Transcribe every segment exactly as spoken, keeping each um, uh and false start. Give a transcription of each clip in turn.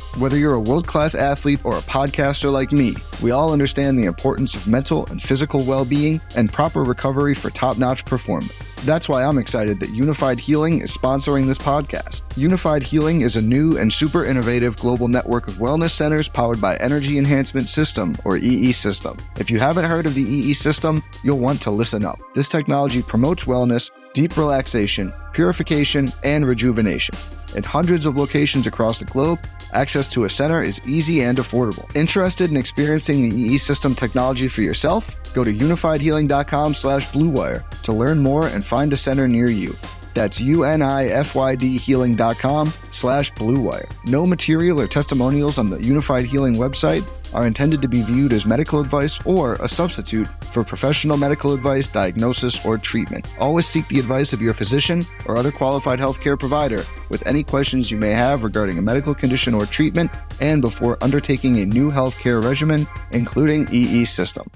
Whether you're a world-class athlete or a podcaster like me, we all understand the importance of mental and physical well-being and proper recovery for top-notch performance. That's why I'm excited that Unified Healing is sponsoring this podcast. Unified Healing is a new and super innovative global network of wellness centers powered by Energy Enhancement System, or E E System. If you haven't heard of the E E System, you'll want to listen up. This technology promotes wellness, deep relaxation, purification, and rejuvenation. In hundreds of locations across the globe, access to a center is easy and affordable. Interested in experiencing the E E System technology for yourself? Go to unified healing dot com slash blue wire to learn more and find a center near you. That's U-N-I-F-Y-D healing dot com slash blue wire. No material or testimonials on the Unified Healing website are intended to be viewed as medical advice or a substitute for professional medical advice, diagnosis, or treatment. Always seek the advice of your physician or other qualified healthcare provider with any questions you may have regarding a medical condition or treatment and before undertaking a new healthcare regimen, including E E System.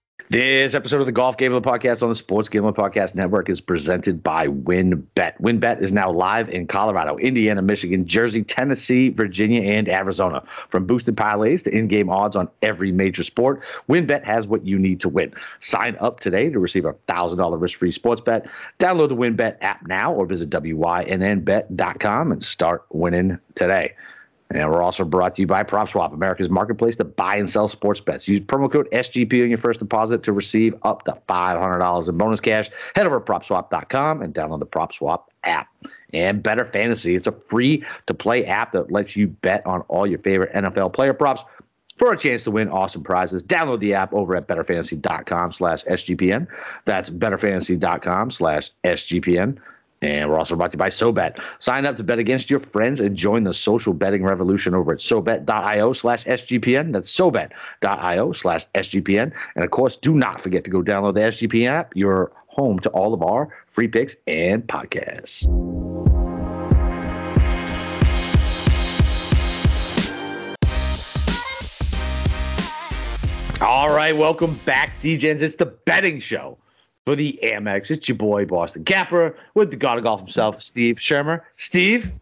This episode of the Golf Gambling Podcast on the Sports Gambling Podcast Network is presented by WynnBET. WynnBET is now live in Colorado, Indiana, Michigan, Jersey, Tennessee, Virginia, and Arizona. From boosted parlays to in-game odds on every major sport, WynnBET has what you need to win. Sign up today to receive a one thousand dollars risk-free sports bet. Download the WynnBET app now or visit W Y N N bet dot com and start winning today. And we're also brought to you by PropSwap, America's marketplace to buy and sell sports bets. Use promo code S G P on your first deposit to receive up to five hundred dollars in bonus cash. Head over to prop swap dot com and download the PropSwap app. And Better Fantasy, it's a free-to-play app that lets you bet on all your favorite N F L player props for a chance to win awesome prizes. Download the app over at better fantasy dot com slash S G P N. That's better fantasy dot com slash S G P N. And we're also brought to you by SoBet. Sign up to bet against your friends and join the social betting revolution over at SoBet dot io slash S G P N. That's SoBet dot io slash S G P N. And, of course, do not forget to go download the S G P N app. You're home to all of our free picks and podcasts. All right, welcome back, D-Gens. It's the betting show for the Amex. It's your boy, Boston Capper, with the god of golf himself, Steve Shermer. Steve,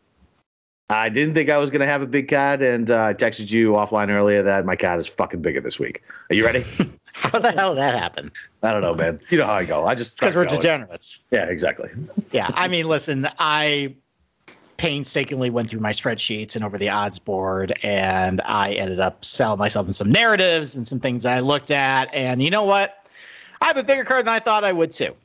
I didn't think I was going to have a big card, and uh, I texted you offline earlier that my card is fucking bigger this week. Are you ready? How the hell did that happen? I don't know, man. You know how I go. I just because we're going. degenerates. Yeah, exactly. Yeah, I mean, listen, I painstakingly went through my spreadsheets and over the odds board, and I ended up selling myself in some narratives and some things I looked at, and you know what? I have a bigger card than I thought I would too.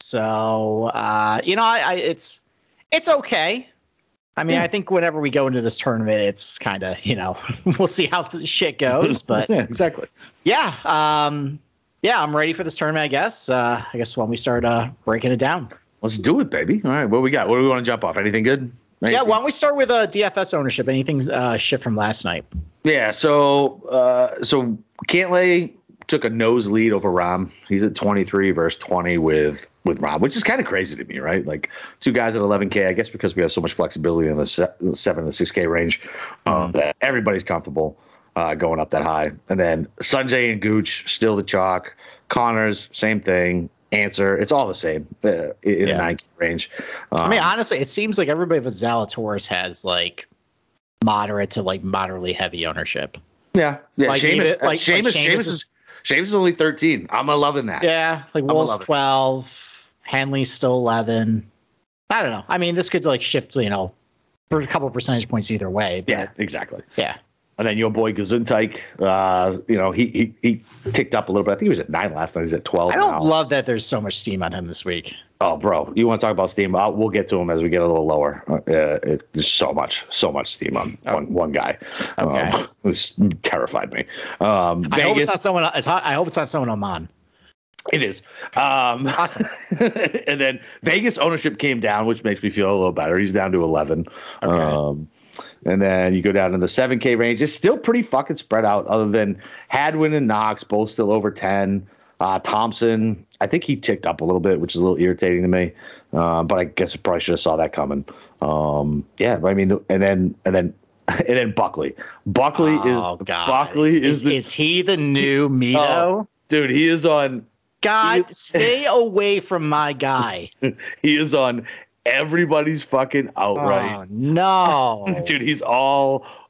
So, uh, you know, I, I it's it's okay. I mean, yeah. I think whenever we go into this tournament, it's kind of, you know, we'll see how the shit goes. But yeah, exactly. Yeah, um, yeah, I'm ready for this tournament. I guess. Uh, I guess when we start uh, breaking it down, let's do it, baby. All right, what we got? What do we want to jump off? Anything good? Anything? Yeah, why don't we start with uh, D F S ownership? Anything uh, shift from last night? Yeah. So, uh, so Cantlay took a nose lead over Rahm. He's at twenty-three versus twenty with with Rahm, which is kind of crazy to me, right? Like two guys at eleven K. I guess because we have so much flexibility in the se- seven to six K range, um, that everybody's comfortable uh, going up that high. And then Sanjay and Gooch still the chalk. Connors, same thing. Answer, it's all the same uh, in yeah. the nine K range. Um, I mean, honestly, it seems like everybody with Zalatoris has like moderate to like moderately heavy ownership. Yeah, yeah. Like, Seamus, even, like, Seamus, like Seamus, Seamus is. James is only thirteen. I'm loving that. Yeah, like Wolf's twelve, Henley's still eleven. I don't know. I mean, this could like shift, you know, for a couple of percentage points either way. But, yeah, exactly. Yeah. And then your boy Gesundheit, uh, you know, he, he he ticked up a little bit. I think he was at nine last night. He's at twelve. I don't now. love that there's so much steam on him this week. Oh, bro, you want to talk about steam? I'll, we'll get to him as we get a little lower. Uh, it, there's so much, so much steam on oh. one one guy. Okay, um, it terrified me. Um, I Vegas, hope it's not someone. It's hot, I hope it's not someone Oman. It is. Um, awesome. And then Vegas ownership came down, which makes me feel a little better. He's down to eleven. Okay. Um, and then you go down in the seven K range. It's still pretty fucking spread out, other than Hadwin and Knox, both still over ten. Uh, Thompson, I think he ticked up a little bit, which is a little irritating to me. Uh, but I guess I probably should have saw that coming. Um, yeah, but I mean, and then and then and then Buckley. Buckley oh, is God. Buckley is, is, is, the, is he the new Mito? Oh, dude, he is on. God, he, stay away from my guy. He is on everybody's fucking outright. Oh no, dude, he's all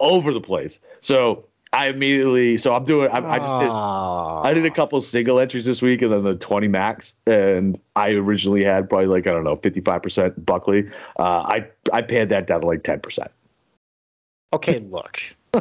over the place. So I immediately, so I'm doing, I, I just did, I did a couple single entries this week and then the twenty max. And I originally had probably like, I don't know, fifty-five percent Buckley. Uh, I, I pared that down to like ten percent. Okay, look.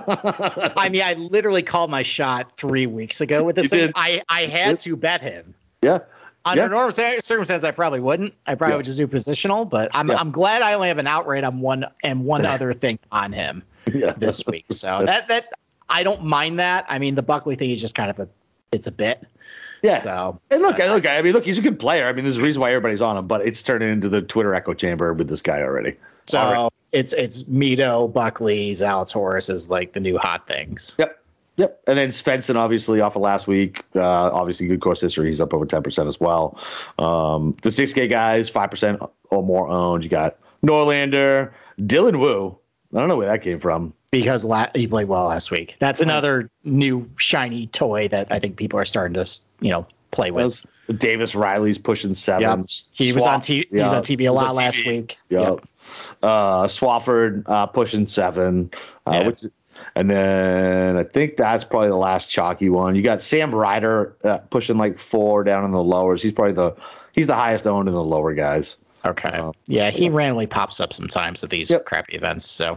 I mean, I literally called my shot three weeks ago with this You thing. did. I, I had to bet him. Yeah. Under Yeah. normal cir- circumstances, I probably wouldn't. I probably Yeah. would just do positional, but I'm Yeah. I'm glad I only have an outright on one and one other thing on him Yeah. this week. So that that I don't mind that. I mean, the Buckley thing is just kind of a it's a bit. Yeah. So And look, uh, look, I mean, look, he's a good player. I mean, there's a reason why everybody's on him, but it's turning into the Twitter echo chamber with this guy already. so Already. it's it's Mito, Buckley, Zalatoris is like the new hot things. Yep. Yep. And then Svensson, obviously, off of last week. Uh, obviously, good course history. He's up over ten percent as well. Um, the six K guys, five percent or more owned. You got Norlander, Dylan Wu. I don't know where that came from. Because la- he played well last week. That's another new shiny toy that I think people are starting to, you know, play with. Davis Riley's pushing sevens. He was Swap- on T- he yeah. was on T V a He was lot on last T V. week. Yep. Uh, Swafford uh, pushing seven. Uh, Yeah. which, and then I think that's probably the last chalky one. You got Sam Ryder uh, pushing like four down in the lowers. He's probably the he's the highest owned in the lower guys. Okay. Uh, Yeah, he randomly pops up sometimes at these Yep. crappy events. So,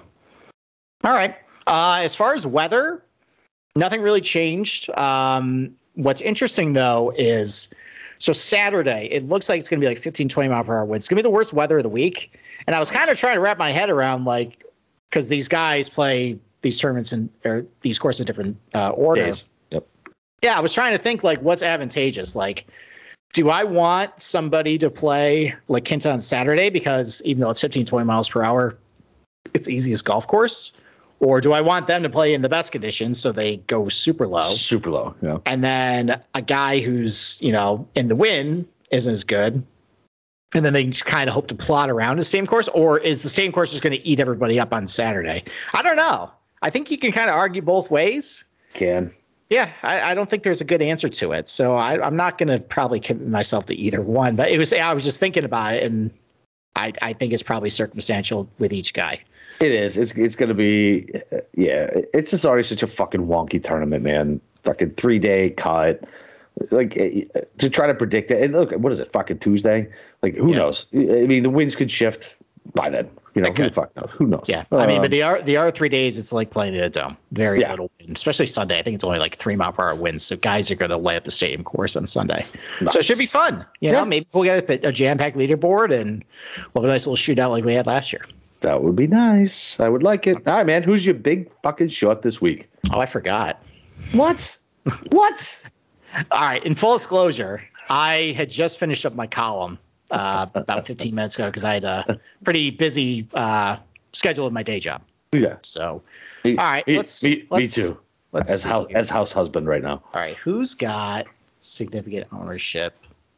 all right. Uh, as far as weather, nothing really changed. Um, what's interesting though is so Saturday, it looks like it's going to be like fifteen, twenty mile per hour winds. It's going to be the worst weather of the week. And I was kind of trying to wrap my head around like, because these guys play these tournaments in or these courses in different uh, order. Days. Yep. Yeah, I was trying to think like what's advantageous. Like, do I want somebody to play La Quinta on Saturday because even though it's fifteen, twenty miles per hour, it's the easiest golf course? Or do I want them to play in the best conditions so they go super low? Super low. Yeah. And then a guy who's, you know, in the wind isn't as good. And then they just kind of hope to plot around the same course? Or is the same course just going to eat everybody up on Saturday? I don't know. I think you can kind of argue both ways. Can. Yeah, I, I don't think there's a good answer to it. So I, I'm not going to probably commit myself to either one. But it was I was just thinking about it, and I, I think it's probably circumstantial with each guy. It is. It's it's going to be, uh, yeah. It's just already such a fucking wonky tournament, man. Fucking three day cut. Like uh, to try to predict it. And look, what is it? Fucking Tuesday. Like who Yeah. knows? I mean, the winds could shift by then. You know, They who the could. fuck knows? Who knows? Yeah, I mean, Um, but the are the other three days, it's like playing in a dome. Very Yeah. little wind, especially Sunday. I think it's only like three mile per hour winds. So guys are going to lay up the stadium course on Sunday. So it should be fun. You know, Yeah. maybe we'll get a, a jam packed leaderboard and we'll have a nice little shootout like we had last year. that would be nice. I would like it. All right, man. Who's your big fucking shot this week? Oh, I forgot. What? What? All right. In full disclosure, I had just finished up my column uh, about fifteen minutes ago because I had a pretty busy uh, schedule of my day job. Yeah. So, Me, all right, me, let's- me, me let's- too. let's As see house here. as house husband right now. All right, who's got significant ownership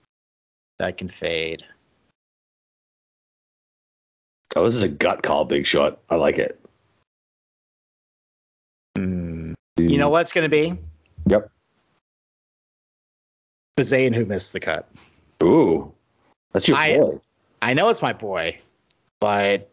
that can fade? Oh, this is a gut call, big shot. I like it. Hmm. You know what it's going to be? Yep. Bazane who missed the cut. Ooh, that's your I- boy. I know it's my boy, but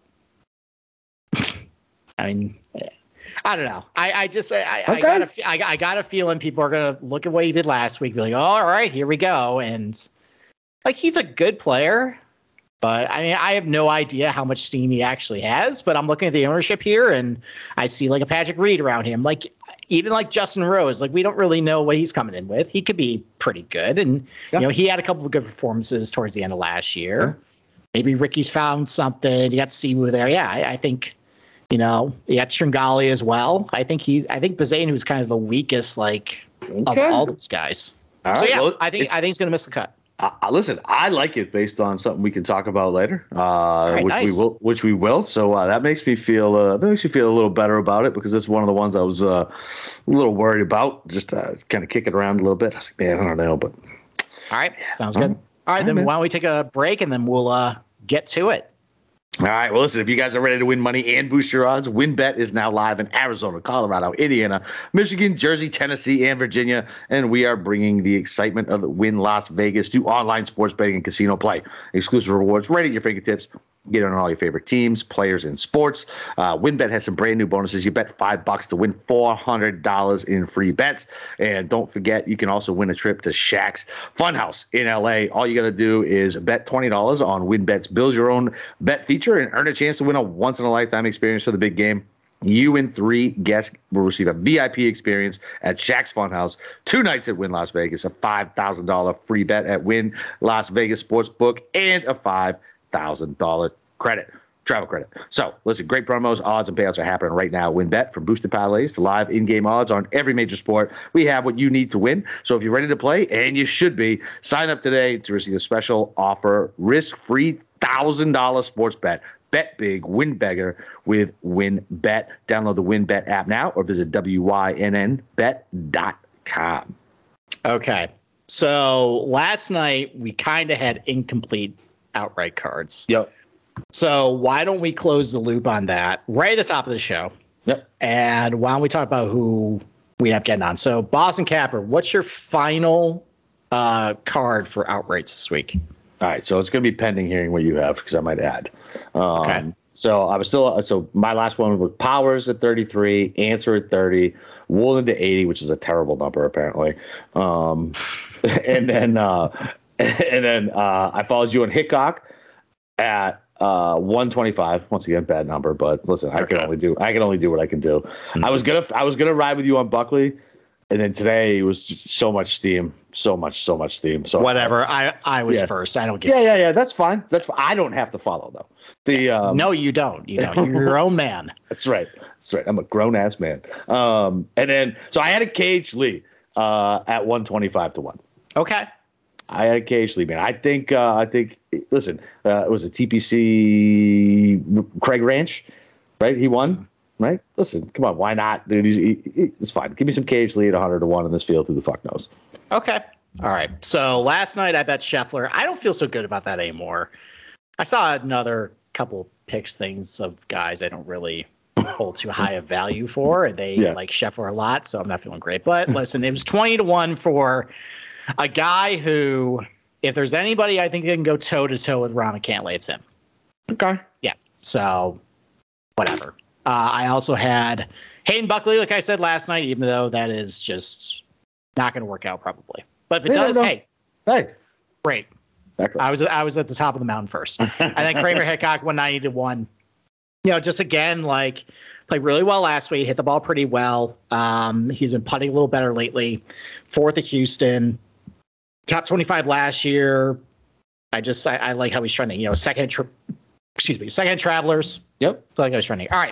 I mean, I don't know. I, I just I, I, I Okay. got a fe- I, I got a feeling people are gonna look at what he did last week, be like, oh, all right, here we go, and like he's a good player, but I mean, I have no idea how much steam he actually has. But I'm looking at the ownership here, and I see like a Patrick Reed around him, like even like Justin Rose. Like we don't really know what he's coming in with. He could be pretty good, and Yeah. you know he had a couple of good performances towards the end of last year. Maybe Ricky's found something. You got Simu there. Yeah, I, I think, you know, you got Stringali as well. I think he's, I think Bazane, who's kind of the weakest, like, of Okay. all those guys. All so, right, yeah, well, I think it's- I think he's going to miss the cut. Uh, listen, I like it based on something we can talk about later, uh, right, which nice. we will. Which we will. So uh, that makes me feel. Uh, that makes me feel a little better about it because it's one of the ones I was uh, a little worried about. Just uh, kind of kick it around a little bit. I was like, man, I don't know, but All right, sounds All good. right. All right, All then right, man. why don't we take a break and then we'll uh, get to it. all right. Well, listen, if you guys are ready to win money and boost your odds, WinBet is now live in Arizona, Colorado, Indiana, Michigan, Jersey, Tennessee, and Virginia. And we are bringing the excitement of Win Las Vegas to online sports betting and casino play. Exclusive rewards right at your fingertips. Get on all your favorite teams, players, and sports. Uh, WynnBET has some brand new bonuses. You bet five bucks to win four hundred dollars in free bets. And don't forget, you can also win a trip to Shaq's Funhouse in L A. All you got to do is bet twenty dollars on WynnBET's Build Your Own Bet feature and earn a chance to win a once-in-a-lifetime experience for the big game. You and three guests will receive a V I P experience at Shaq's Funhouse, two nights at Wynn Las Vegas, a five thousand dollars free bet at Wynn Las Vegas Sportsbook, and a five thousand dollars credit, travel credit. So, listen, great promos, odds, and payouts are happening right now. WynnBET, from boosted parlays to live in-game odds on every major sport. We have what you need to win. So if you're ready to play, and you should be, sign up today to receive a special offer, risk-free one thousand dollars sports bet. Bet big, win bigger with WynnBET. Download the WynnBET app now or visit W Y N N bet dot com. Okay. So last night we kind of had incomplete outright cards. Yep. So why don't we close the loop on that right at the top of the show? Yep. And why don't we talk about who we end up getting on? So Boston Capper, what's your final uh, card for outrights this week? All right, so it's going to be pending hearing what you have because I might add. Um, Okay. So I was still so my last one was Powers at thirty-three, Answer at thirty, Woolen to eighty, which is a terrible number apparently. Um, and then uh, and then uh, I followed you on Hickok at uh, one twenty-five. Once again, bad number, but listen, I Okay. can only do I can only do what I can do. Mm-hmm. I was gonna I was gonna ride with you on Buckley. And then today it was just so much steam, so much, so much steam. So Whatever. I, I was Yeah. first. I don't get Yeah, yeah, yeah. That's fine. That's fine. I don't have to follow though. The Yes. um, No, you don't. You don't. You're your own man. That's right. That's right. I'm a grown ass man. Um, and then so I had a Cage Lee uh, at one twenty-five to one. Okay. I had a Cage Lee, man. I think. Uh, I think. Listen, uh, it was a T P C Craig Ranch, right? He won. Right? Listen, come on. Why not, dude? He's, he, he, it's fine. Give me some Cage Lee at one hundred to one in this field. Who the fuck knows? Okay. All right. So last night I bet Scheffler. I don't feel so good about that anymore. I saw another couple picks things of guys I don't really hold too high of value for, and they Yeah. like Scheffler a lot, so I'm not feeling great. But listen, it was twenty to one for a guy who, if there's anybody I think that can go toe to toe with Rahm Cantlay, it's him. Okay. Yeah. So whatever. Uh, I also had Hayden Buckley, like I said last night, even though that is just not going to work out probably. But if it Yeah, does, no. hey, Hey. great. Exactly. I was I was at the top of the mountain first. And then Kramer Hickok one ninety to one. You know, just again, like played really well last week, hit the ball pretty well. Um, he's been putting a little better lately. Fourth at Houston, top twenty-five last year. I just I, I like how he's trying to, you know, second tri- excuse me, second Travelers. Yep. So like I was trying to. All right.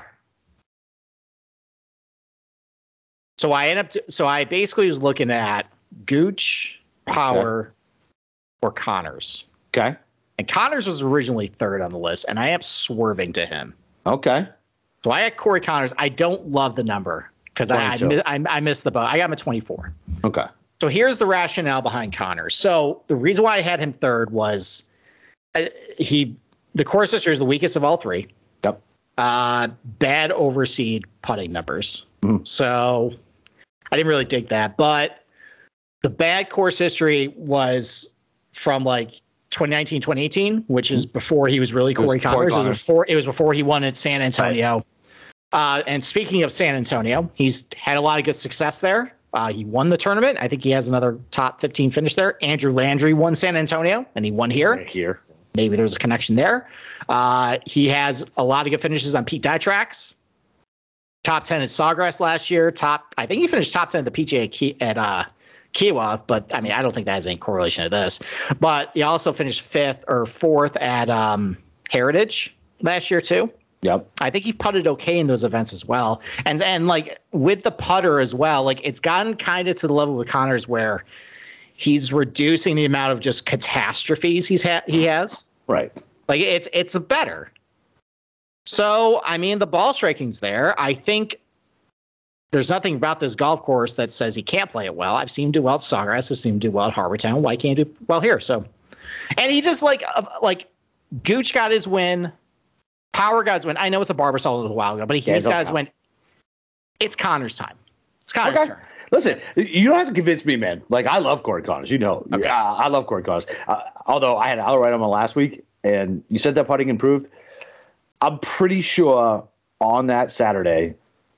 So I end up. To, so I basically was looking at Gooch, Power, or Connors. Okay. And Connors was originally third on the list, and I am swerving to him. Okay. So I had Corey Connors. I don't love the number because I I, twenty-two. mi- I I missed the boat. I got him at twenty-four. Okay. So here's the rationale behind Connors. So the reason why I had him third was uh, he the course history is the weakest of all three. Yep. Uh, bad overseed putting numbers. Mhm. So I didn't really dig that, but the bad course history was from like twenty nineteen, twenty eighteen, which is before he was really was Corey Corey Connors. It was Connors. before it was before he won at San Antonio. Uh, and speaking of San Antonio, he's had a lot of good success there. Uh, he won the tournament. I think he has another top fifteen finish there. Andrew Landry won San Antonio, and he won here. Right here. Maybe there's a connection there. Uh, he has a lot of good finishes on Pete Dye tracks. Top ten at Sawgrass last year. Top, I think he finished top ten at the P G A Ki- at uh, Kiowa, but I mean, I don't think that has any correlation to this. But he also finished fifth or fourth at um, Heritage last year too. Yep. I think he putted okay in those events as well. And and like with the putter as well, like it's gotten kind of to the level with Connors where he's reducing the amount of just catastrophes he's had he has. Right. Like it's it's better. So I mean the ball striking's there. I think there's nothing about this golf course that says he can't play it well. I've seen him do well at Sawgrass. I've seen him do well at Harbortown. Why can't he do well here? So, and he just like uh, like Gooch got his win. Power got his win. I know it's a Barbasol a little while ago, but he, Yeah, he's no got his problem. win. It's Connors' time. It's Connors' Okay. turn. Listen, you don't have to convince me, man. Like I love Corey Connors. You know, Okay. uh, I love Corey Connors. Uh, although I had an outright on him last week, and you said that putting improved. I'm pretty sure on that Saturday,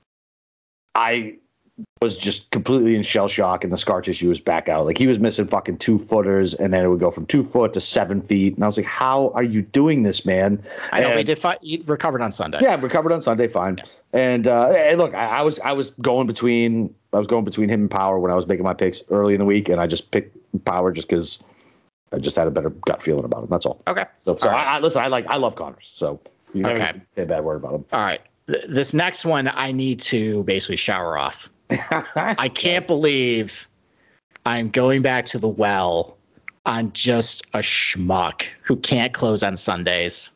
I was just completely in shell shock, and the scar tissue was back out. Like, he was missing fucking two footers, and then it would go from two foot to seven feet. And I was like, how are you doing this, man? I know, and, we did fi- he recovered on Sunday. Yeah, recovered on Sunday, fine. Yeah. And, uh, and look, I, I was I was going between I was going between him and Power when I was making my picks early in the week, and I just picked Power just because I just had a better gut feeling about him. That's all. Okay. So, so all right. I, I listen. I like I love Connors, so you never okay. say a bad word about him. All right. Th- this next one, I need to basically shower off. I can't believe I'm going back to the well on just a schmuck who can't close on Sundays.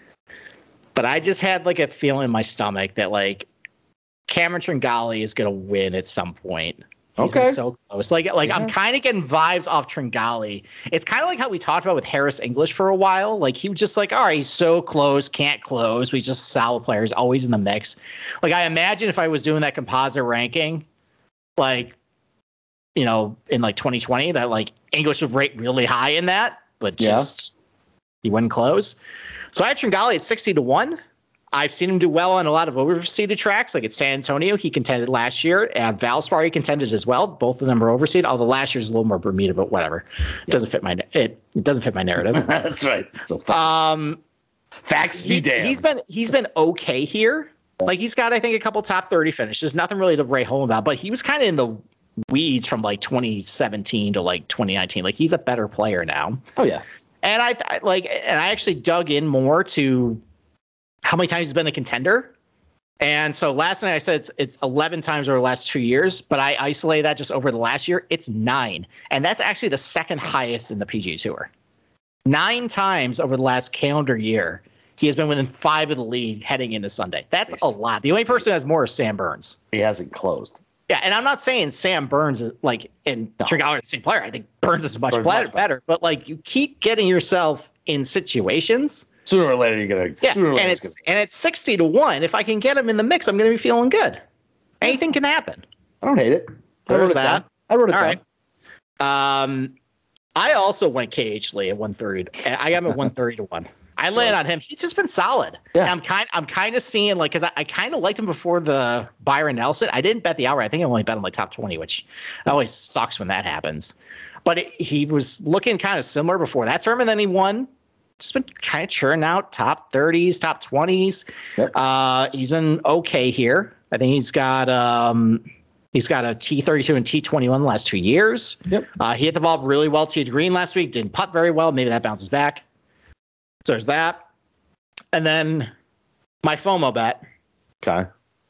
But I just had like a feeling in my stomach that like Cameron Tringali is going to win at some point. He's okay. been so close. Like, like yeah. I'm kind of getting vibes off Tringali. It's kind of like how we talked about with Harris English for a while. Like, he was just like, all right, he's so close, can't close. We just solid players, always in the mix. Like, I imagine if I was doing that composite ranking, like, you know, in like twenty twenty, that like English would rate really high in that, but just yeah. he wouldn't close. So I had Tringali at sixty to one. I've seen him do well on a lot of overseeded tracks, like at San Antonio. He contended last year. At Valspar, he contended as well. Both of them are overseeded. Although last year's a little more Bermuda, but whatever. It doesn't fit my it. It doesn't fit my narrative. That's right. So um, facts be he's, damned. He's been he's been okay here. Like, he's got, I think, a couple top thirty finishes. Nothing really to write home about. But he was kind of in the weeds from like twenty seventeen to like twenty nineteen. Like, he's a better player now. Oh yeah. And I, I like, and I actually dug in more to how many times he's been a contender. And so last night I said it's, it's eleven times over the last two years, but I isolated that just over the last year. It's nine. And that's actually the second highest in the P G A Tour. Nine times over the last calendar year, he has been within five of the lead heading into Sunday. That's a lot. The only person who has more is Sam Burns. He hasn't closed. Yeah, and I'm not saying Sam Burns is like in no. Tringali the same player. I think Burns is much, Burns better, much better. But like, you keep getting yourself in situations. Sooner or later, you're gonna. Yeah, and it's gonna... and it's sixty to one. If I can get him in the mix, I'm gonna be feeling good. Anything can happen. I don't hate it. I There's wrote that. It down. I wrote it All down. right. Um, I also went K H Lee at one thirty. I got him at one thirty to one. I landed on him. He's just been solid. Yeah. And I'm kind I'm kind of seeing, like, because I, I kind of liked him before the Byron Nelson. I didn't bet the outright. I think I only bet him like top twenty, which always sucks when that happens. But it, he was looking kind of similar before that term, and then he won. Just been kind of churning out top thirties, top twenties. Yep. Uh, he's been okay here. I think he's got um, he's got a T thirty-two and T twenty-one the last two years. Yep. Uh, he hit the ball really well to green last week. Didn't putt very well. Maybe that bounces back. So there's that. And then my FOMO bet. Okay.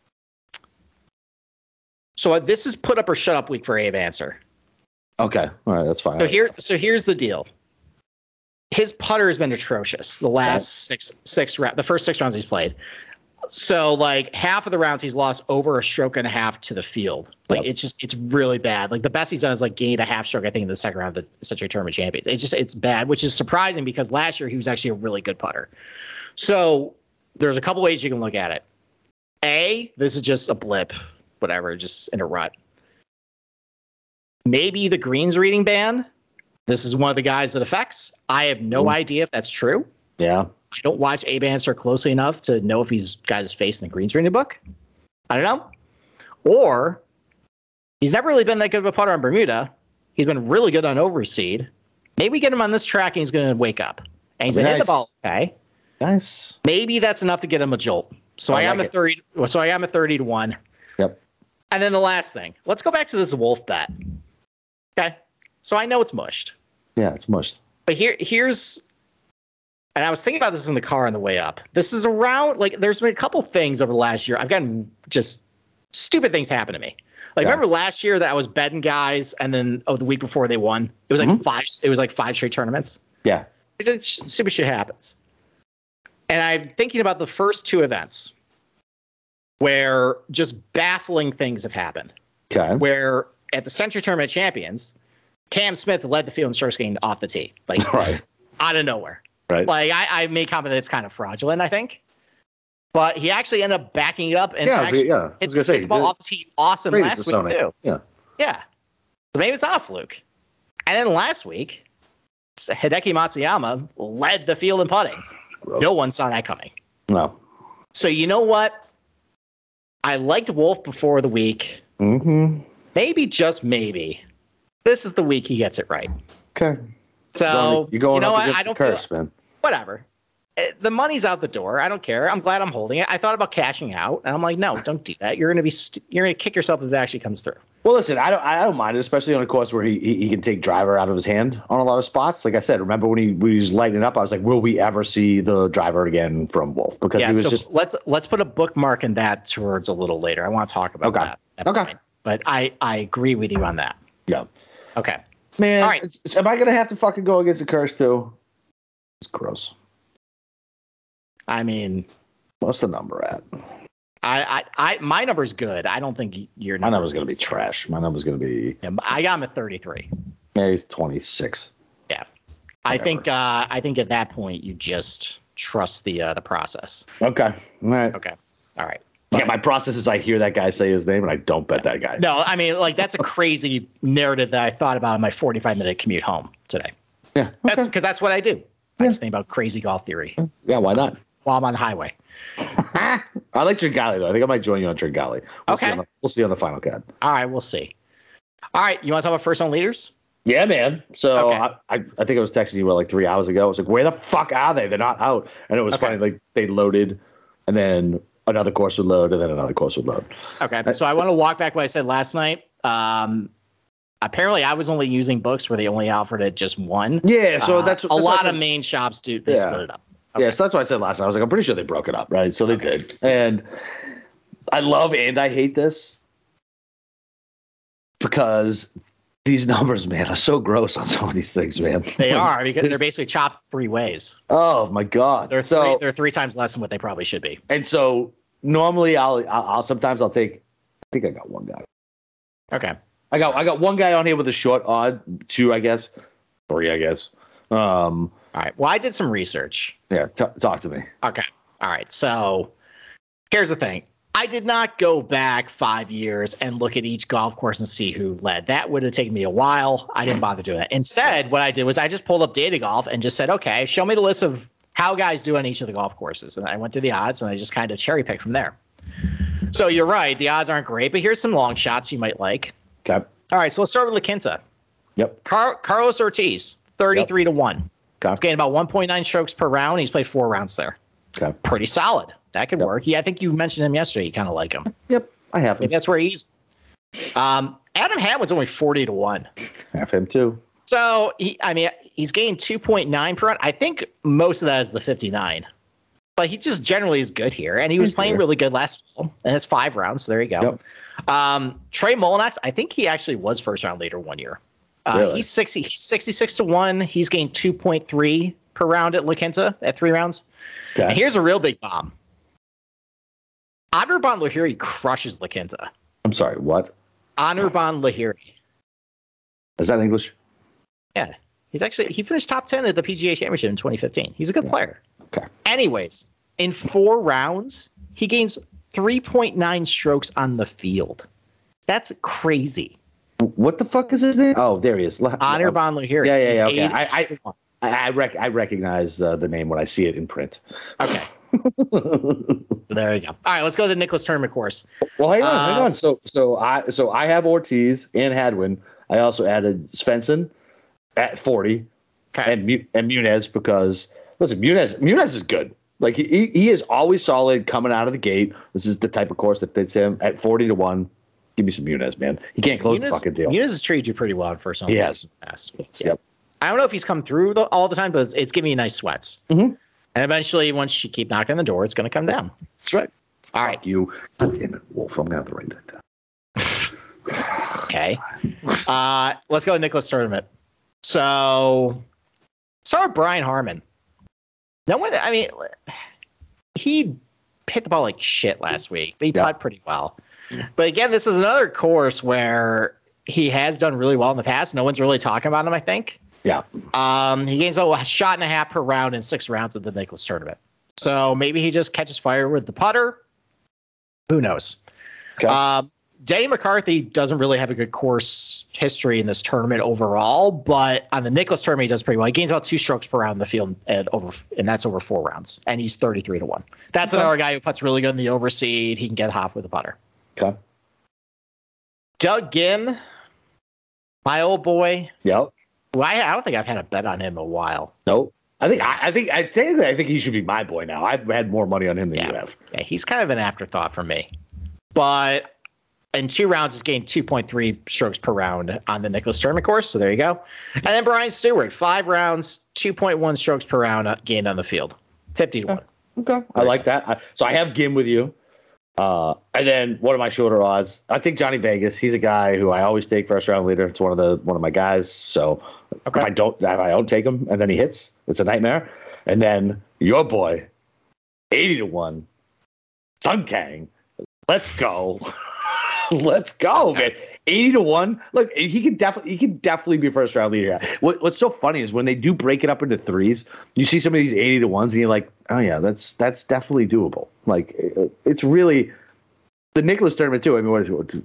So uh, this is put up or shut up week for Abe Answer. Okay. All right. That's fine. So here, so here's the deal. His putter has been atrocious the last okay. six six rounds. The first six rounds he's played. So like half of the rounds he's lost over a stroke and a half to the field. Like yep. it's just it's really bad. Like the best he's done is like gained a half stroke, I think, in the second round of the Century Tournament Champions. It's just it's bad, which is surprising because last year he was actually a really good putter. So there's a couple ways you can look at it. A, this is just a blip, whatever, just in a rut. Maybe the greens reading ban. This is one of the guys that affects. I have no Ooh. idea if that's true. Yeah. I don't watch Abe Answer closely enough to know if he's got his face in the greens reading book. I don't know. Or he's never really been that good of a putter on Bermuda. He's been really good on overseed. Maybe we get him on this track and he's going to wake up. And he's going to hit the ball okay. Nice. Maybe that's enough to get him a jolt. So I, I am like a thirty. So I am a thirty to one. Yep. And then the last thing. Let's go back to this Wolf bet. Okay. So I know it's mushed. Yeah, it's mushed. But here, here's. And I was thinking about this in the car on the way up. This is around, like, there's been a couple things over the last year. I've gotten just stupid things happen to me. Like, yeah. remember last year that I was betting guys, and then, oh, the week before they won? It was like mm-hmm. five, it was like five straight tournaments. Yeah. It, stupid shit happens. And I'm thinking about the first two events where just baffling things have happened. Okay. Where at the Century Tournament Champions, Cam Smith led the field and starts getting off the tee. Like, right. out of nowhere. Right. Like, I, I made comment that it's kind of fraudulent, I think. But he actually ended up backing it up and yeah, actually yeah. I was hit, gonna say, hit the ball off the tee awesome last week, Sonic. too. Yeah. Yeah. So maybe it's not a fluke. And then last week, Hideki Matsuyama led the field in putting. Gross. No one saw that coming. No. So you know what? I liked Wolff before the week. Mm-hmm. Maybe, just maybe, this is the week he gets it right. Okay. So you're going you know up what? against I don't the curse, feel, man. Whatever. The money's out the door. I don't care. I'm glad I'm holding it. I thought about cashing out, and I'm like, no, don't do that. You're gonna be st- you're gonna kick yourself if it actually comes through. Well, listen, I don't I don't mind it, especially on a course where he, he he can take driver out of his hand on a lot of spots. Like I said, remember when he, when he was lighting up, I was like, will we ever see the driver again from Wolff? Because Yeah. he was So just let's let's put a bookmark in that towards a little later. I want to talk about Okay. that. at Okay. point. But I I agree with you on that. yeah. Okay. Man, All right. it's- am I gonna have to fucking go against the curse too? It's gross. I mean, What's the number at? I I, I my number's good. I don't think your My number. number's gonna be trash. My number's gonna be Yeah, I got him at thirty-three. yeah, he's twenty-six. Yeah. I Whatever. think uh, I think at that point you just trust the uh, the process. Okay. All right. Okay. All right. Yeah, my process is I hear that guy say his name and I don't bet that guy. No, I mean, like, that's a crazy narrative that I thought about in my forty-five minute commute home today. Yeah. That's Okay. because that's what I do. I just think about crazy golf theory Yeah, why not? while I'm on the highway. I like Tringali though. I think I might join you on Tringali. We'll Okay. See on the, we'll see on the final cut. All right, we'll see. All right, you want to talk about first on leaders? Yeah, man. So Okay. I, I, I think I was texting you what, like three hours ago. I was like, where the fuck are they? They're not out. And it was Okay. funny. Like they loaded and then another course would load and then another course would load. Okay, so I want to walk back what I said last night. Um, apparently, I was only using books where they only offered it just one. Yeah. So Uh, that's a that's lot what- of main shops do. They Yeah. split it up. Yeah, so that's what I said last night. I was like, I'm pretty sure they broke it up, right? So they Okay. did. And I love and I hate this because these numbers, man, are so gross on some of these things, man. They are because they're There's- basically chopped three ways. Oh my god. They're so three, they're three times less than what they probably should be. and so normally I'll, I'll I'll sometimes I'll take. I think I got one guy. Okay. I got I got one guy on here with a short odd, two I guess, three I guess. Um, All right. Well, I did some research. yeah, t- talk to me. Okay. All right. So here's the thing. I did not go back five years and look at each golf course and see who led. That would have taken me a while. I didn't bother doing that. Instead, what I did was I just pulled up Data Golf and just said, okay, show me the list of how guys do on each of the golf courses. And I went through the odds and I just kind of cherry picked from there. So you're right. The odds aren't great, but here's some long shots you might like. Okay. All right. So let's start with La Quinta. Yep. Car- Carlos Ortiz, thirty-three to one. Okay. He's getting about one point nine strokes per round. He's played four rounds there. Okay. Pretty solid. That could Yep. work. Yeah, I think you mentioned him yesterday. You kind of like him. Yep. I have him. Maybe that's where he's. Um, Adam Hadwin's only forty to one. Have him too. So he, I mean, he's gained two point nine per round. I think most of that is the fifty-nine. But he just generally is good here, and he was He's playing here. really good last fall. And it's five rounds, so there you go. Yep. Um, Trey Mullinax, I think he actually was first round leader one year. Uh, Really? He's sixty, he's sixty-six to one. He's gained two point three per round at La Quinta at three rounds. Okay. And here's a real big bomb. Anirban Lahiri crushes La Quinta. I'm sorry. What Anirban Lahiri. is that English? Yeah. He's actually, he finished top ten at the P G A Championship in twenty fifteen. He's a good player. Okay. Anyways, in four rounds, he gains three point nine strokes on the field. That's crazy. What the fuck is his name? Oh, there he is. La- Anirban Lahiri. Yeah, yeah, He's yeah. Okay. eighty I I to one. I, I, rec- I recognize uh, the name when I see it in print. Okay. There you go. All right, let's go to the Nicholas Tournament course. Well, hang on, hang Uh, on. So, so I, so I have Ortiz and Hadwin. I also added Svensson at forty, Okay. and Mu- and Munez because listen, Munez, Munez is good. Like he, he is always solid coming out of the gate. This is the type of course that fits him at forty to one. Give me some Munez, man. He can't close the Muniz- fucking deal. Muniz has treated you pretty well in first round. He has. in the past. Yep. I don't know if he's come through the, all the time, but it's, it's giving you nice sweats. Mhm. And eventually, once you keep knocking on the door, it's going to come down. That's right. All Fuck right. you. God damn it, Wolf. I'm gonna have to write that down. Okay. Uh, let's go to Nicholas Tournament. So, start with Brian Harmon. No one, I mean, he hit the ball like shit last week, but he Yeah. played pretty well. But again, this is another course where he has done really well in the past. No one's really talking about him, I think. Yeah. Um, he gains about a shot and a half per round in six rounds at the Nicholas Tournament. So maybe he just catches fire with the putter. Who knows? Okay. Um, Danny McCarthy doesn't really have a good course history in this tournament overall, but on the Nicklaus tournament, he does pretty well. He gains about two strokes per round in the field, and over, and that's over four rounds. And he's thirty-three to one. That's okay. Another guy who puts really good in the overseed. He can get half with a putter. Okay. Doug Ginn, my old boy. Yep. Well, I, I don't think I've had a bet on him in a while. Nope. I think I, I think I think I think he should be my boy now. I've had more money on him than yeah. you have. Yeah, he's kind of an afterthought for me. But in two rounds, he's gained two point three strokes per round on the Nicklaus tournament course. So there you go. And then Brian Stewart, five rounds, two point one strokes per round gained on the field. fifty to one. Okay. I like that. I, so I have Gim with you. Uh, and then one of my shorter odds, I think Johnny Vegas. He's a guy who I always take first round leader. It's one of the one of my guys. So okay. if I don't if I don't take him and then he hits, it's a nightmare. And then your boy, eighty to one, Sun Kang. Let's go. Let's go, man. eighty to one. Look, he could definitely he could definitely be first round leader. What, what's so funny is when they do break it up into threes, you see some of these eighty to ones and you're like, oh yeah, that's that's definitely doable. Like it's really the Nicklaus tournament too. I mean, what is it? What,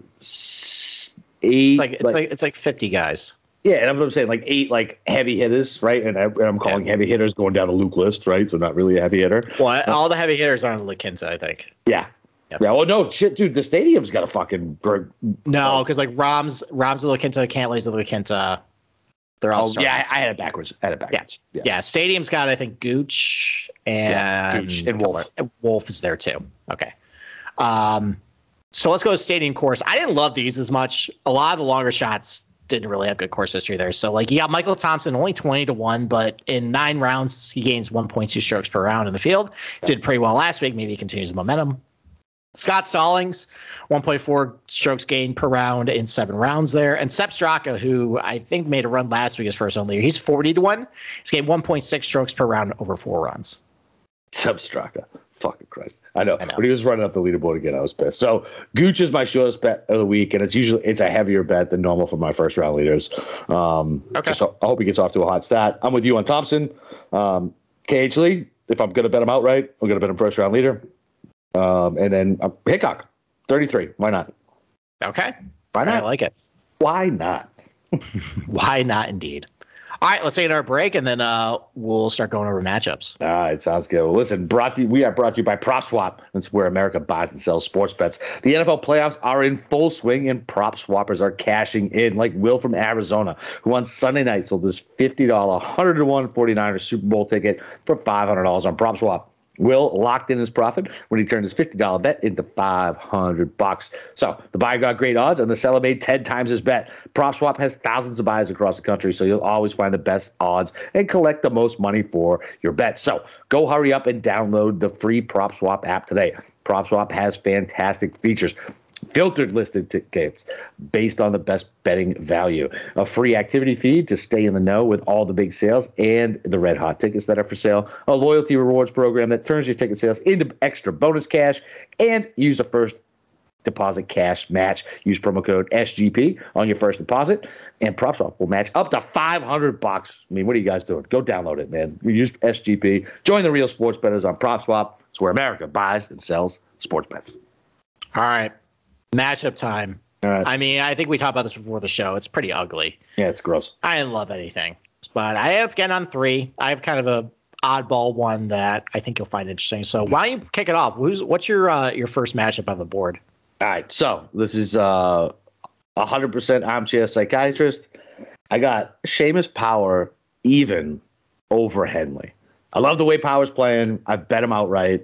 eight it's like it's like, like it's like fifty guys. Yeah, and I'm, I'm saying like eight like heavy hitters, right? And, I, and I'm calling yeah. heavy hitters going down a Luke list, right? So not really a heavy hitter. Well, all the heavy hitters are on La Quinta, I think. Yeah. Yep. Yeah, well, no, shit, dude. The stadium's got a fucking. No, because like Rom's, Rom's La Quinta, Cantlay's La Quinta. They're all. Oh, yeah, I, I had it backwards. I had it backwards. Yeah, yeah. yeah Stadium's got, I think, Gooch and yeah, Gooch and Wolf. Wolf is there too. Okay. Um, so let's go to Stadium course. I didn't love these as much. A lot of the longer shots didn't really have good course history there. So like you got Michael Thompson only twenty to one, but in nine rounds he gains one point two strokes per round in the field. Did pretty well last week. Maybe he continues the momentum. Scott Stallings, one point four strokes gained per round in seven rounds there. And Sepp Straka, who I think made a run last week as first round leader, he's forty to one. He's gained one point six strokes per round over four rounds. Sepp Straka. Fucking Christ. I know. I know. When he was running up the leaderboard again, I was pissed. So Gooch is my shortest bet of the week, and it's usually it's a heavier bet than normal for my first round leaders. Um, okay. So I hope he gets off to a hot stat. I'm with you on Thompson. Um, K H Lee, if I'm going to bet him outright, I'm going to bet him first round leader. Um, and then uh, Hickok, thirty-three. Why not? Okay. Why not? I like it. Why not? Why not, indeed. All right, let's take our break, and then uh, we'll start going over matchups. All right, sounds good. Well, listen, brought to you, we are brought to you by PropSwap. That's where America buys and sells sports bets. The N F L playoffs are in full swing, and prop swappers are cashing in, like Will from Arizona, who on Sunday night sold this fifty dollars one hundred to one forty-niners Super Bowl ticket for five hundred dollars on PropSwap. Will locked in his profit when he turned his fifty dollars bet into five hundred bucks. So the buyer got great odds, and the seller made ten times his bet. PropSwap has thousands of buyers across the country, so you'll always find the best odds and collect the most money for your bet. So go hurry up and download the free PropSwap app today. PropSwap has fantastic features. Filtered listed tickets based on the best betting value, a free activity feed to stay in the know with all the big sales and the red hot tickets that are for sale, a loyalty rewards program that turns your ticket sales into extra bonus cash, and use a first deposit cash match. Use promo code S G P on your first deposit, and PropSwap will match up to five hundred bucks. I mean, what are you guys doing? Go download it, man. Use S G P. Join the real sports bettors on PropSwap. It's where America buys and sells sports bets. All right. Matchup time. All right. I mean, I think we talked about this before the show. It's pretty ugly. Yeah, it's gross. I didn't love anything, but I have again on three. I have kind of a oddball one that I think you'll find interesting. So why don't you kick it off? Who's what's your uh, your first matchup on the board? All right, so this is uh one hundred percent armchair psychiatrist. I got Seamus Power even over Henley. I love the way Power's playing. I bet him outright.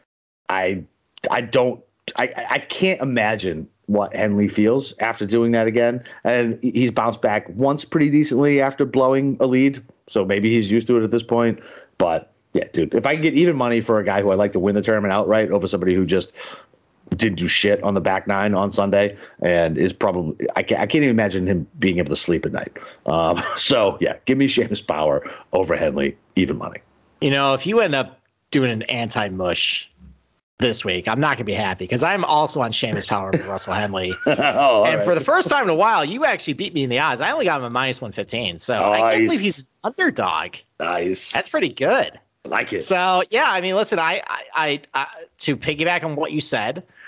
I I don't. I, I can't imagine what Henley feels after doing that again. And he's bounced back once pretty decently after blowing a lead. So maybe he's used to it at this point. But, yeah, dude, if I can get even money for a guy who I'd like to win the tournament outright over somebody who just didn't do shit on the back nine on Sunday and is probably – I can't I can't even imagine him being able to sleep at night. Um, so, yeah, give me Seamus Power over Henley, even money. You know, if you end up doing an anti-mush – this week, I'm not going to be happy because I'm also on Seamus Power with Russell Henley. oh, and right. for the first time in a while, you actually beat me in the odds. I only got him at minus one fifteen. So nice. I can't believe he's an underdog. Nice. That's pretty good. I like it. So, yeah, I mean, listen, I, I, I, I to piggyback on what you said,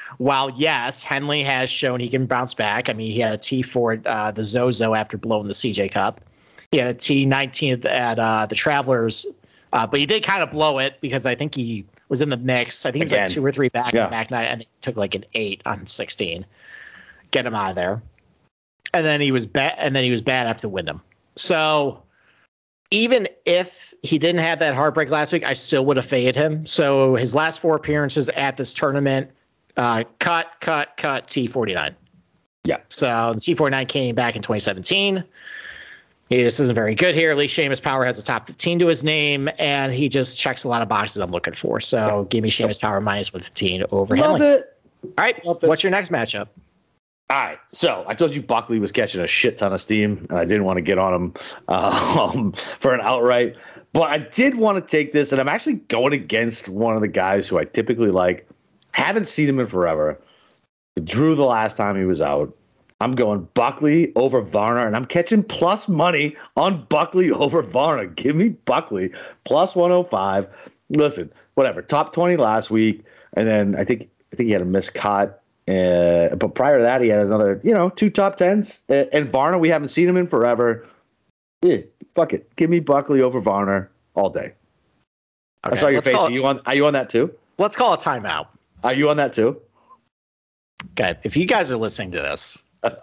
while yes, Henley has shown he can bounce back. I mean, he had a T four uh, the Zozo after blowing the C J Cup. He had a T nineteen at uh, the Travelers, uh, but he did kind of blow it because I think he was in the mix. I think he was Again. like two or three back Yeah. in the back nine, and he took like an eight on sixteen. Get him out of there. And then he was bad. And then he was bad after Wyndham. So even if he didn't have that heartbreak last week, I still would have faded him. So his last four appearances at this tournament, uh, cut, cut, cut, T forty-nine. Yeah. So the T forty-nine came back in twenty seventeen. He just isn't very good here. At least Seamus Power has a top fifteen to his name, and he just checks a lot of boxes I'm looking for. So give me Seamus Power minus one fifteen over Love Henley. it. All right. Love it. What's your next matchup? All right, so I told you Buckley was catching a shit ton of steam, and I didn't want to get on him uh, um, for an outright. But I did want to take this, and I'm actually going against one of the guys who I typically like. Haven't seen him in forever. Drew the last time he was out. I'm going Buckley over Varner, and I'm catching plus money on Buckley over Varner. Give me Buckley plus one oh five. Listen, whatever. Top twenty last week, and then I think I think he had a missed cut. Uh, but prior to that, he had another, you know, two top tens. Uh, and Varner, we haven't seen him in forever. Yeah, fuck it. Give me Buckley over Varner all day. Okay, I saw your let's face. call Are it- you on? Are you on that too? Let's call a timeout. Are you on that too? Okay, if you guys are listening to this,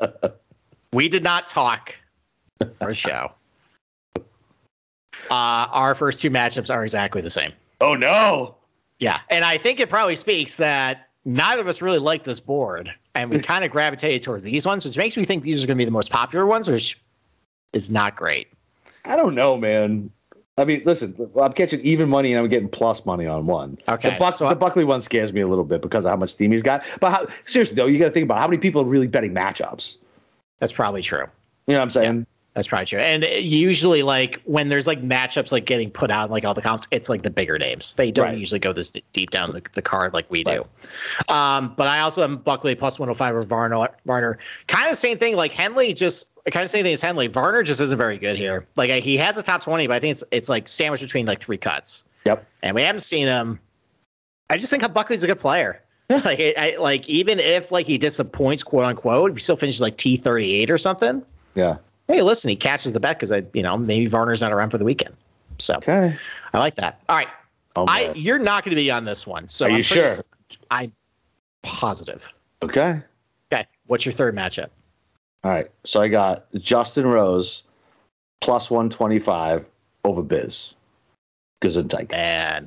we did not talk for a show. Uh, our first two matchups are exactly the same. Oh no! Yeah, and I think it probably speaks that neither of us really like this board, and we kind of gravitated towards these ones, which makes me think these are going to be the most popular ones, which is not great. I don't know, man. I mean, listen, I'm catching even money and I'm getting plus money on one. Okay, the, Buck, so- the Buckley one scares me a little bit because of how much steam he's got. But how, seriously, though, you got to think about how many people are really betting matchups. That's probably true. You know what I'm saying? That's probably true. And usually, like when there's like matchups like getting put out, like all the comps, it's like the bigger names. They don't Right. usually go this d- deep down the, the card like we do. Um, but I also am Buckley plus one oh five or Varner. Varner, kind of the same thing. Like Henley, just kind of the same thing as Henley. Varner just isn't very good here. Like he has a top twenty, but I think it's it's like sandwiched between like three cuts. Yep. And we haven't seen him. I just think Buckley's a good player. like I, I like even if like he disappoints, quote unquote, if he still finishes like T thirty-eight or something. Yeah. Hey, listen, he catches the bet because I, you know, maybe Varner's not around for the weekend. So Okay. I like that. All right. Oh, I man. you're not going to be on this one. So Are I'm you pretty sure? s- I'm positive. Okay. Okay. What's your third matchup? All right. So I got Justin Rose plus one twenty-five over Biz. Gesundheit. And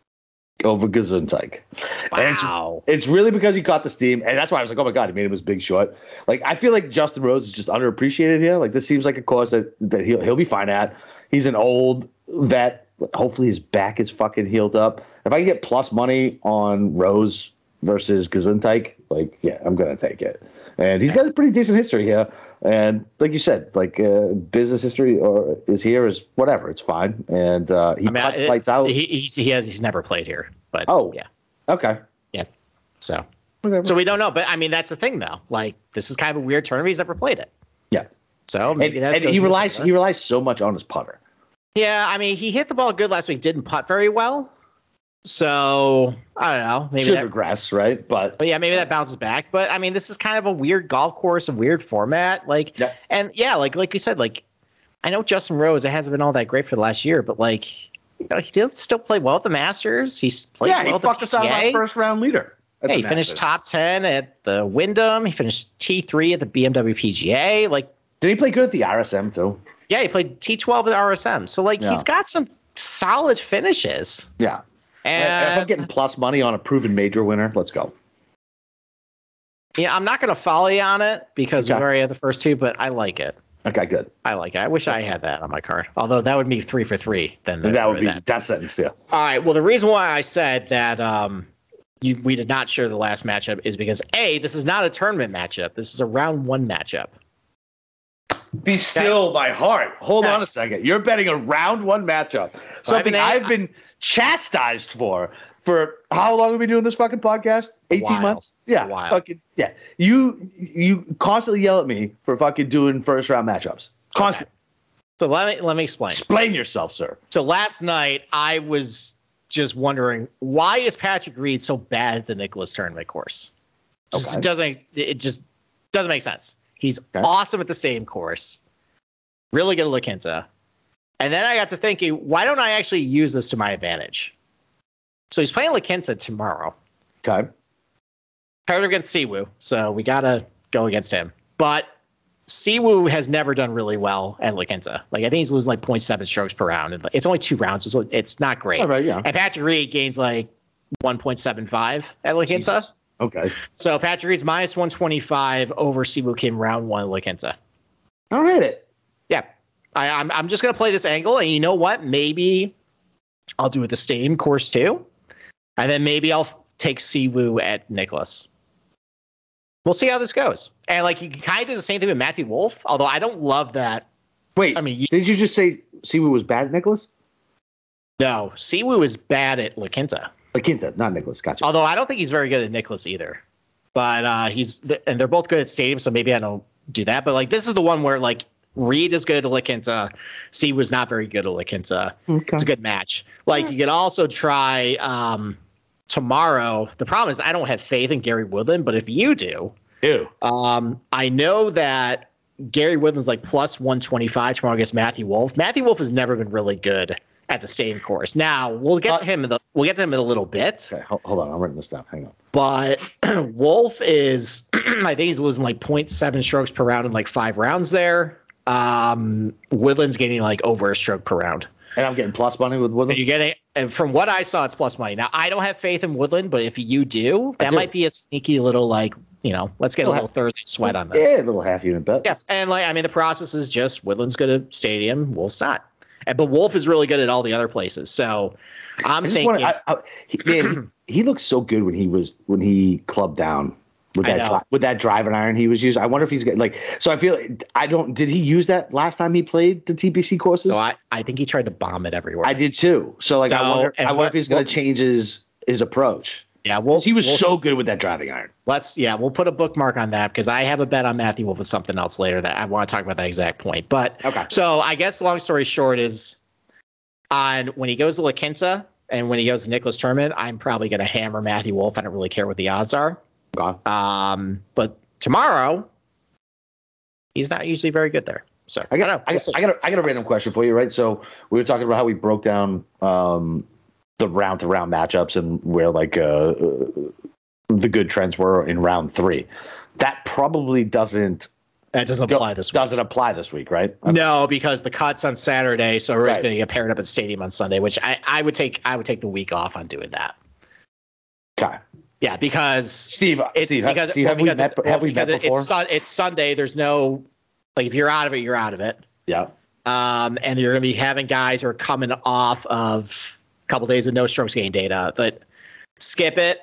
Over Gesundheit. And it's- wow. It's really because he caught the steam, and that's why I was like, "Oh my god, he made him his big short." Like, I feel like Justin Rose is just underappreciated here. Like, this seems like a course that that he'll he'll be fine at. He's an old vet. Hopefully, his back is fucking healed up. If I can get plus money on Rose versus Gesundheit, like, yeah, I'm gonna take it. And he's got a pretty decent history here. And like you said, like uh, business history or is here is whatever. It's fine. And uh, he I mean, cuts it- lights out. He he's, he has he's never played here, but Oh. yeah, Okay. yeah. So Whatever. so we don't know, but I mean that's the thing though. Like this is kind of a weird tournament. He's never played it. Yeah. So And, maybe that and goes he with relies it, he relies so much on his putter. Yeah, I mean, he hit the ball good last week, didn't putt very well. So, I don't know. Maybe Should that, regress, right? But but yeah, maybe that bounces back. But I mean, this is kind of a weird golf course, a weird format. Like, Yeah. and yeah, like like you said, like I know Justin Rose, it hasn't been all that great for the last year, but like, you know, he did still play well at the Masters. He's played yeah, well he at the fucked us out of our P G A. first round leader. at Hey, the he finished Masters. top ten at the Wyndham. He finished T three at the B M W P G A. Like, Did he play good at the R S M too? yeah, he played T twelve at R S M. So like, Yeah. he's got some solid finishes. Yeah. And if I'm getting plus money on a proven major winner, let's go. yeah, I'm not going to follow you on it because Okay. we already had the first two, but I like it. Okay, good. I like it. I wish I had that on my card. Although that would be three for three. Then And that would be that. death sentence, yeah. All right. Well, the reason why I said that um, you, we did not share the last matchup is because A, this is not a tournament matchup. This is a round one matchup. Be still, my heart. Hold Okay. on a second. You're betting a round one matchup. Something been- I've been chastised for. For how long have we been doing this fucking podcast? eighteen while. months? Yeah. A while. Fucking yeah. You you constantly yell at me for fucking doing first round matchups. Constantly. So let me let me explain. Explain yourself, sir. So last night I was just wondering why is Patrick Reed so bad at the Nicklaus tournament course? Just Okay. doesn't it just doesn't make sense. He's Okay. awesome at the stadium course, really good at La Quinta. And then I got to thinking, why don't I actually use this to my advantage? So he's playing La Quinta tomorrow. Okay. Paired against Siwoo, so we gotta go against him. But Siwoo has never done really well at La Quinta. Like I think he's losing like zero point seven strokes per round, and it's only two rounds, so it's not great. All right. Yeah. And Patrick Reed gains like one point seven five at La Quinta. Jesus. Okay. So Patrick Reed's minus one twenty-five over Siwoo Kim round one at La Quinta. I don't hate it. Yeah, I, I'm I'm just gonna play this angle, and you know what? Maybe I'll do it the stadium course too, and then maybe I'll f- take Siwoo at Nicholas. We'll see how this goes. And like you can kind of do the same thing with Matthew Wolf, although I don't love that. Wait. I mean, you, did you just say Siwoo was bad at Nicholas? no, Siwoo is bad at La Quinta. La Quinta, not Nicholas. Gotcha. Although I don't think he's very good at Nicholas either. But uh, he's and they're both good at stadium, so maybe I don't do that. But like this is the one where like Reed is good at La Quinta, Siwoo was not very good at La Quinta. Okay. It's a good match. Like you could also try um, tomorrow. The problem is I don't have faith in Gary Woodland, but if you do, Ew. um, I know that Gary Woodland's like plus one twenty-five tomorrow against Matthew Wolf. Matthew Wolf has never been really good at the stadium course. Now we'll get Uh, to him in the we'll get to him in a little bit. Okay. Hold, hold on. I'm writing this down. Hang on. But Wolf is I think he's losing like zero point seven strokes per round in like five rounds there. Um, Woodland's getting like over a stroke per round. And I'm getting plus money with And Woodland. you're getting, and from what I saw, it's plus money. Now, I don't have faith in Woodland, but if you do, that do. might be a sneaky little, like, you know, let's get a Little little Thursday sweat on this. Yeah, a little half unit bet. Yeah. And, like, I mean, the process is just Woodland's good at stadium, Wolf's not. And, but Wolf is really good at all the other places. So I'm I just thinking. wanna, I, I, he, man, he, he looked so good when he was when he clubbed down with I that know. dri- with that driving iron he was using. I wonder if he's got like. So I feel I don't. Did he use that last time he played the T P C courses? so I, I think he tried to bomb it everywhere. I did too. So like I So, wonder. and I wonder what- if he's going what- to change his his approach. yeah. Wolf, He was Wolf- so good with that driving iron. Let's yeah, we'll put a bookmark on that because I have a bet on Matthew Wolf with something else later that I want to talk about that exact point. But Okay. so I guess long story short is on when he goes to La Quinta and when he goes to Nicholas Tournament, I'm probably going to hammer Matthew Wolf. I don't really care what the odds are. Okay. Um, but tomorrow, he's not usually very good there. So I got, don't know. I, We'll got, see. I got, a, I got a random question for you, right? So we were talking about how we broke down um, the round to round matchups and where like uh, uh, the good trends were in round three. That probably doesn't that doesn't go- apply this week. doesn't apply this week, right? No, because the cut's on Saturday, so everybody's Right. going to get paired up at stadium on Sunday, which I, I would take. I would take the week off on doing that. Okay. Yeah, because Steve, It's Steve, because, Steve, well, have we because met, it's, have well, we met because it- before? it's, sun, it's Sunday. There's no like if you're out of it, you're out of it. Yeah. Um, and you're going to be having guys who are coming off of a couple days of no strokes gain data, but skip it.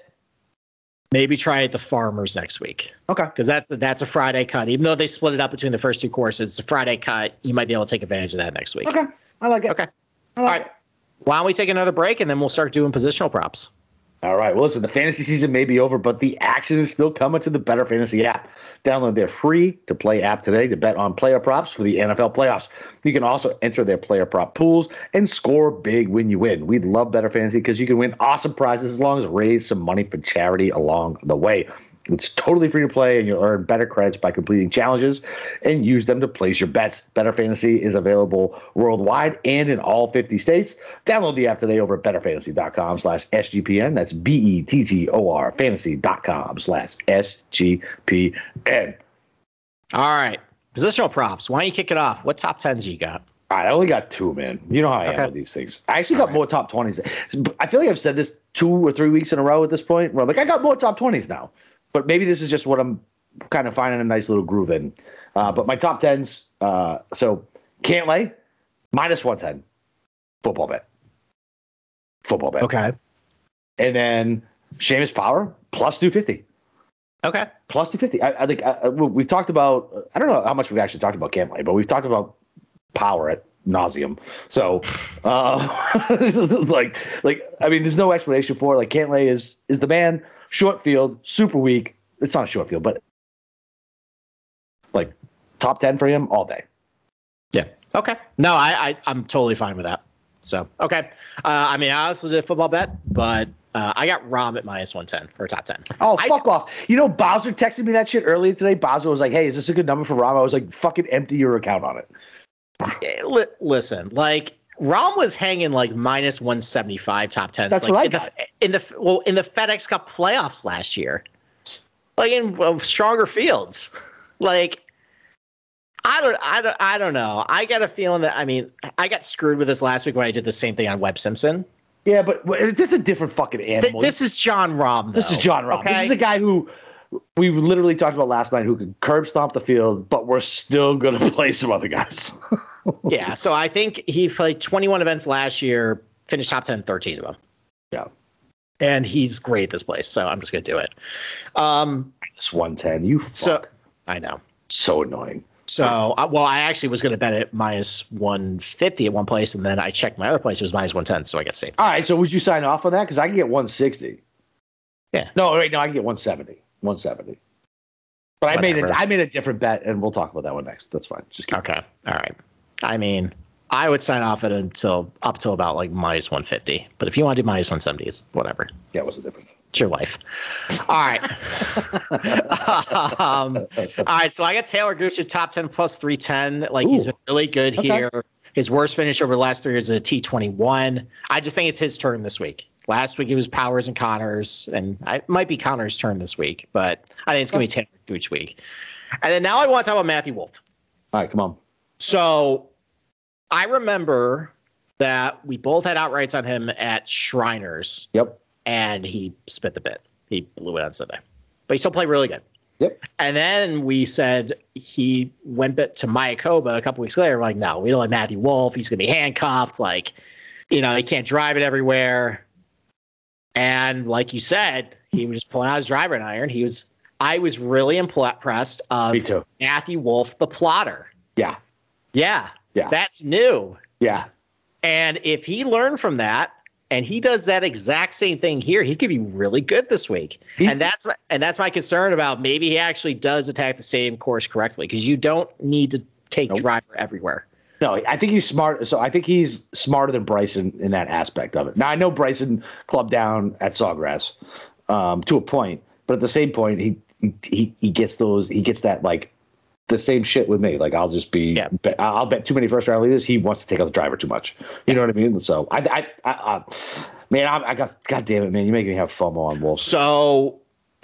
Maybe try it at the Farmers next week Okay. because that's that's a Friday cut. Even though they split it up between the first two courses, it's a Friday cut. You might be able to take advantage of that next week. Okay. I like it. Okay. I All like right. Why don't we take another break and then we'll start doing positional props? All right. Well, listen, the fantasy season may be over, but the action is still coming to the Better Fantasy app. Download their free-to-play app today to bet on player props for the N F L playoffs. You can also enter their player prop pools and score big when you win. We love Better Fantasy because you can win awesome prizes as long as raise some money for charity along the way. It's totally free to play, and you'll earn better credits by completing challenges and use them to place your bets. Better Fantasy is available worldwide and in all fifty states. Download the app today over at betterfantasy.com slash SGPN. That's B E T T O R fantasy.com slash SGPN. All right. Positional props. Why don't you kick it off? What top tens you got? All right, I only got two, man. You know how I Okay. am with these things. I actually got more top twenties. I feel like I've said this two or three weeks in a row at this point, where I'm like, I got more top twenties now. But maybe this is just what I'm kind of finding a nice little groove in. Uh, but my top tens, uh, so Cantlay, minus one ten. Football bet. Football bet. Okay. And then Seamus Power, plus two fifty. Okay. Plus two fifty. I, I think I, I- we've talked about, I don't know how much we've actually talked about Cantlay, but we've talked about Power at nauseum. So, uh, like, like I mean, there's no explanation for it. Like, Cantlay is is the man. Short field, super weak. It's not a short field, but like top ten for him all day. Yeah. Okay. No, I, I I'm totally fine with that. So okay. Uh, I mean, I also did a football bet, but Uh, I got Rahm at minus one ten for a top ten. Oh, I, fuck off. You know, Bowser texted me that shit earlier today. Bowser was like, hey, is this a good number for Rahm? I was like, fucking empty your account on it. li- listen, like Rahm was hanging like minus one seventy-five top tens. That's like, what I in got. The, in the well in the FedEx Cup playoffs last year, like in uh, stronger fields. Like I don't, I don't, I don't know. I got a feeling that I mean I got screwed with this last week when I did the same thing on Webb Simpson. Yeah, but this is a different fucking animal. Th- this is John Rahm. Though, This is John Rahm. okay? This is a guy who we literally talked about last night who could curb stomp the field, but we're still going to play some other guys. Yeah, so I think he played twenty-one events last year, finished top ten in thirteen of them. Yeah. And he's great at this place, so I'm just going to do it. Um, It's one ten. You fuck. so I know. So annoying. So, uh, well, I actually was going to bet it minus one fifty at one place, and then I checked my other place. It was minus one ten, so I got saved. All right, so would you sign off on that? Because I can get one sixty. Yeah. No, right now I can get one seventy. one seventy. But I made Whatever. a I made a different bet, and we'll talk about that one next. That's fine. Just keep Okay. All right. I mean, I would sign off it until up till about like minus one fifty. But if you want to do minus one seventies, whatever. Yeah, what's the difference? It's your life. All right. um, all right. So I got Taylor Gooch at top ten plus three ten. Like he's Ooh. been really good Okay. here. His worst finish over the last three years is a T twenty-one. I just think it's his turn this week. Last week it was Powers and Connors, and it might be Connors' turn this week, but I think it's going to be Taylor Gooch week. And then now I want to talk about Matthew Wolff. All right, come on. So I remember that we both had outrights on him at Shriners, Yep. and he spit the bit. He blew it on Sunday, but he still played really good. Yep. And then we said he went bit to Mayakoba a couple weeks later. We're like, no, we don't like Matthew Wolff. He's going to be handcuffed. Like, you know, he can't drive it everywhere. And like you said, he was just pulling out his driving iron. He was, I was really impressed of Me too. Matthew Wolff, the plotter. Yeah. Yeah. Yeah. That's new. Yeah. And if he learned from that and he does that exact same thing here, he could be really good this week. He- and that's my, and that's my concern about maybe he actually does attack the same course correctly, because you don't need to take Nope. driver everywhere. No, I think he's smart. So I think he's smarter than Bryson in that aspect of it. Now I know Bryson clubbed down at Sawgrass um, to a point, but at the same point, he he he gets those. He gets that like the same shit with me. Like I'll just be. Yeah. Bet, I'll bet too many first round leaders. He wants to take out the driver too much. You know what I mean? So I I, I, I man, I, I got. God damn it, man! You make me have FOMO on Wolf. So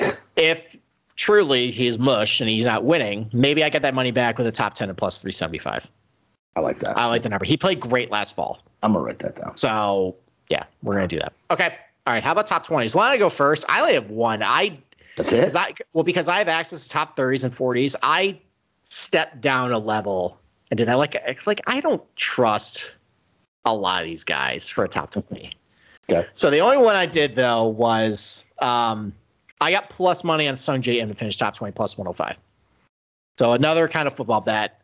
if truly he's mush and he's not winning, maybe I get that money back with a top ten and plus three seventy-five. I like that. I like the number. He played great last fall. I'm gonna write that down. So yeah, we're gonna do that. Okay. All right. How about top twenties? Why don't I go first? I only have one. I That's because it. I well because I have access to top thirties and forties. I stepped down a level and did that. Like like I don't trust a lot of these guys for a top twenty. Okay. So the only one I did though was um, I got plus money on Sung J M to finish top twenty plus one oh five. So another kind of football bet.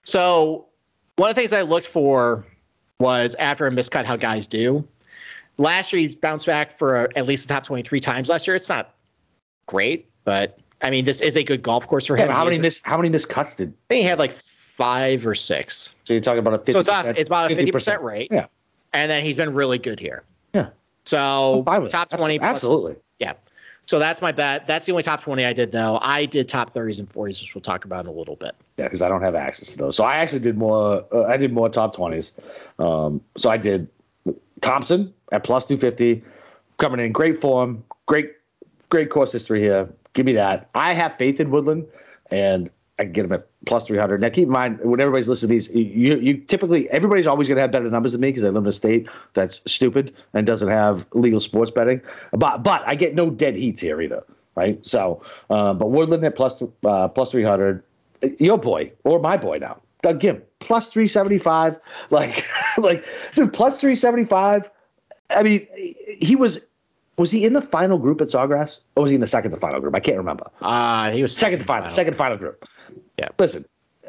So one of the things I looked for was after a miscut, how guys do. Last year, he bounced back for at least the top twenty-three times last year. It's not great, but I mean, this is a good golf course for him. Yeah, how He many has- miss? How many miscuts did? I think he had like five or six. So you're talking about a fifty. So it's, off, it's about a fifty percent rate. Yeah. And then he's been really good here. Yeah. So I'm fine with top that. twenty. plus- Absolutely. Yeah. So that's my bet. That's the only top twenty I did, though. I did top thirties and forties, which we'll talk about in a little bit. Yeah, because I don't have access to those. So I actually did more. Uh, I did more top twenties. Um, so I did Thompson at plus two fifty, coming in great form, great, great course history here. Give me that. I have faith in Woodland, and I can get him at plus three hundred. Now, keep in mind, when everybody's listening to these, you, you typically, everybody's always going to have better numbers than me because I live in a state that's stupid and doesn't have legal sports betting. But but I get no dead heats here either, right? So, uh, but Woodland at plus, uh, plus three hundred. Your boy, or my boy now, Doug Gim, plus three seventy-five. Like, like, dude, plus three seventy-five. I mean, he was, was he in the final group at Sawgrass? Or was he in the second to final group? I can't remember. Uh, he was Second to final, second to final group. Yeah. Listen,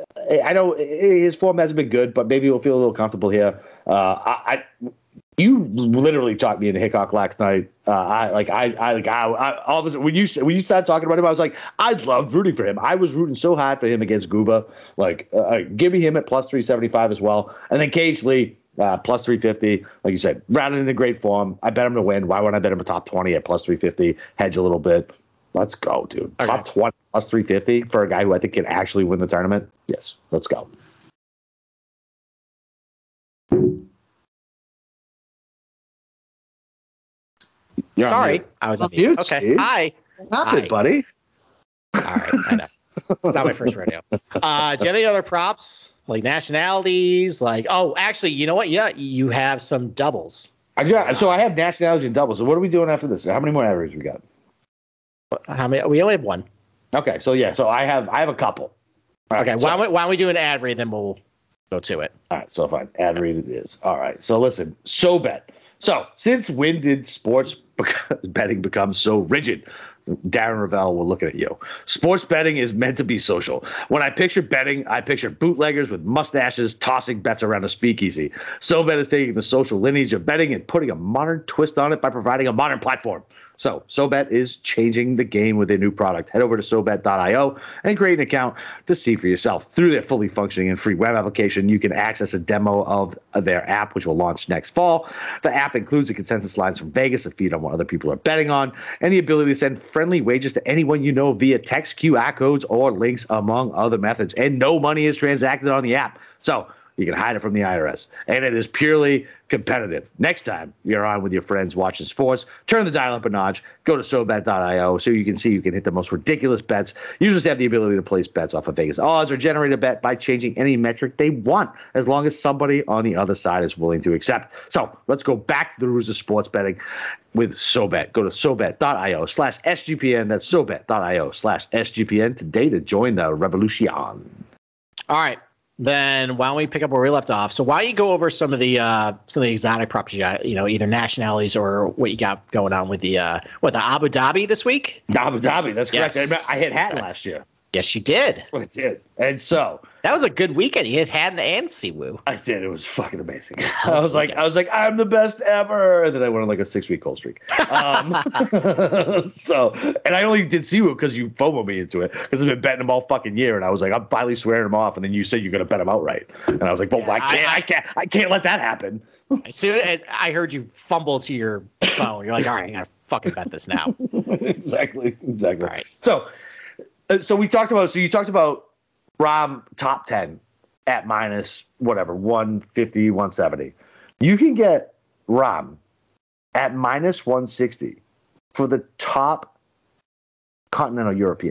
I know his form hasn't been good, but maybe he'll feel a little comfortable here. Uh, I, I, you literally talked me into Hickok last night. Uh, I like, I, I like, I, I all of a sudden when you when you started talking about him, I was like, I loved rooting for him. I was rooting so hard for him against Guba. Like, uh, give me him at plus three seventy five as well. And then Cage Lee, Uh, plus three fifty, like you said, rounded into great form. I bet him to win. Why wouldn't I bet him a top twenty at plus three fifty? Hedge a little bit. Let's go, dude. Okay. Top twenty plus three fifty for a guy who I think can actually win the tournament. Yes, let's go. You're Sorry, I was on mute. Okay, Steve. Hi. Not it, buddy. All right, I know. It's not my first rodeo. Uh, do you have any other props? Like nationalities? Like, oh, actually, you know what? Yeah, you have some doubles. I got, so I have nationalities and doubles. So what are we doing after this? How many more averages we got? How many? We only have one. Okay, so yeah, so I have I have a couple. All okay, right, why, so, don't we, why don't we do an ad read, then we'll go to it. All right, so fine. Ad read it is. All right, so listen, SoBet. So since when did sports betting become so rigid? Darren Ravel, we're looking at you. Sports betting is meant to be social. When I picture betting, I picture bootleggers with mustaches tossing bets around a speakeasy. SoBet is taking the social lineage of betting and putting a modern twist on it by providing a modern platform. So SoBet is changing the game with their new product. Head over to SoBet dot io and create an account to see for yourself. Through their fully functioning and free web application, you can access a demo of their app, which will launch next fall. The app includes the consensus lines from Vegas, a feed on what other people are betting on, and the ability to send friendly wagers to anyone you know via text, Q R codes, or links, among other methods. And no money is transacted on the app. So you can hide it from the I R S. And it is purely competitive. Next time you're on with your friends watching sports, turn the dial up a notch, go to SoBet dot io so you can see you can hit the most ridiculous bets. Users have the ability to place bets off of Vegas odds or generate a bet by changing any metric they want, as long as somebody on the other side is willing to accept. So let's go back to the roots of sports betting with SoBet. Go to SoBet dot io slash S G P N. That's SoBet dot io slash S G P N today to join the revolution. All right. Then why don't we pick up where we left off? So why don't you go over some of the uh, some of the exotic properties you got, you know, either nationalities or what you got going on with the uh, what the Abu Dhabi this week? Abu Dhabi, that's correct. Yes. I hit Hatton last year. Yes, you did. I did. And so that was a good weekend. You hit Hatton and Siwoo. I did. It was fucking amazing. I was like, I was like, I'm the best ever. And then I went on like a six week cold streak. Um, so, and I only did Siwoo because you FOMO me into it because I've been betting him all fucking year. And I was like, I'm finally swearing him off. And then you said you're gonna bet him outright. And I was like, well, yeah, I can't, I, I can't, I can't let that happen. As soon as I heard you fumble to your phone, you're like, all right, I gotta fucking bet this now. exactly, exactly. All right. So. So we talked about, so you talked about Rahm top ten at minus whatever, one fifty, one seventy. You can get Rahm at minus one sixty for the top continental European.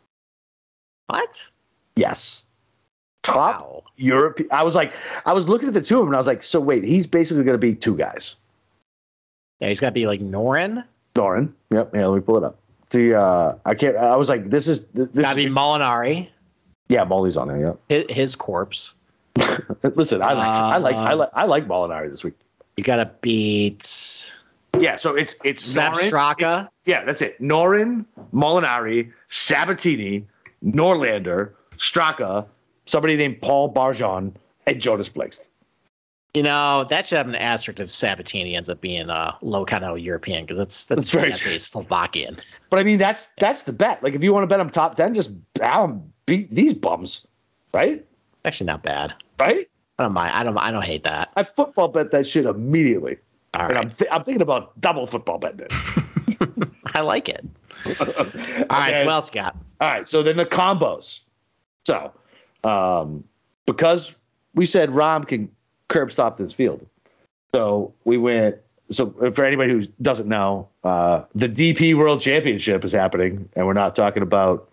What? Yes. Top wow. European. I was like, I was looking at the two of them and I was like, so wait, he's basically going to be two guys. Yeah, he's got to be like Noren. Noren. Yep. Yeah, let me pull it up. The uh, I can't. I was like, this is this. Gotta be Molinari. Yeah, Molly's on there. Yeah, his, his corpse. Listen, I like, uh, I like, I like, I like Molinari this week. You gotta beat. Yeah, so it's it's Sepp Straka. It's, yeah, that's it. Noren, Molinari, Sabatini, Norlander, Straka, somebody named Paul Barjon, and Jonas Blixt. You know, that should have an asterisk if Sabatini ends up being a low kind of European because that's that's, that's very that's true. A Slovakian. But I mean, that's that's the bet. Like, if you want to bet him top ten, just have him beat these bums, right? It's actually not bad, right? I don't mind. I don't. I don't hate that. I football bet that shit immediately. All and right. I'm th- I'm thinking about double football betting it. I like it. All right. then, So what else you got? All right. So then the combos. So, um, because we said Rahm can curb stop this field. So we went. So for anybody who doesn't know, uh, the D P World Championship is happening, and we're not talking about.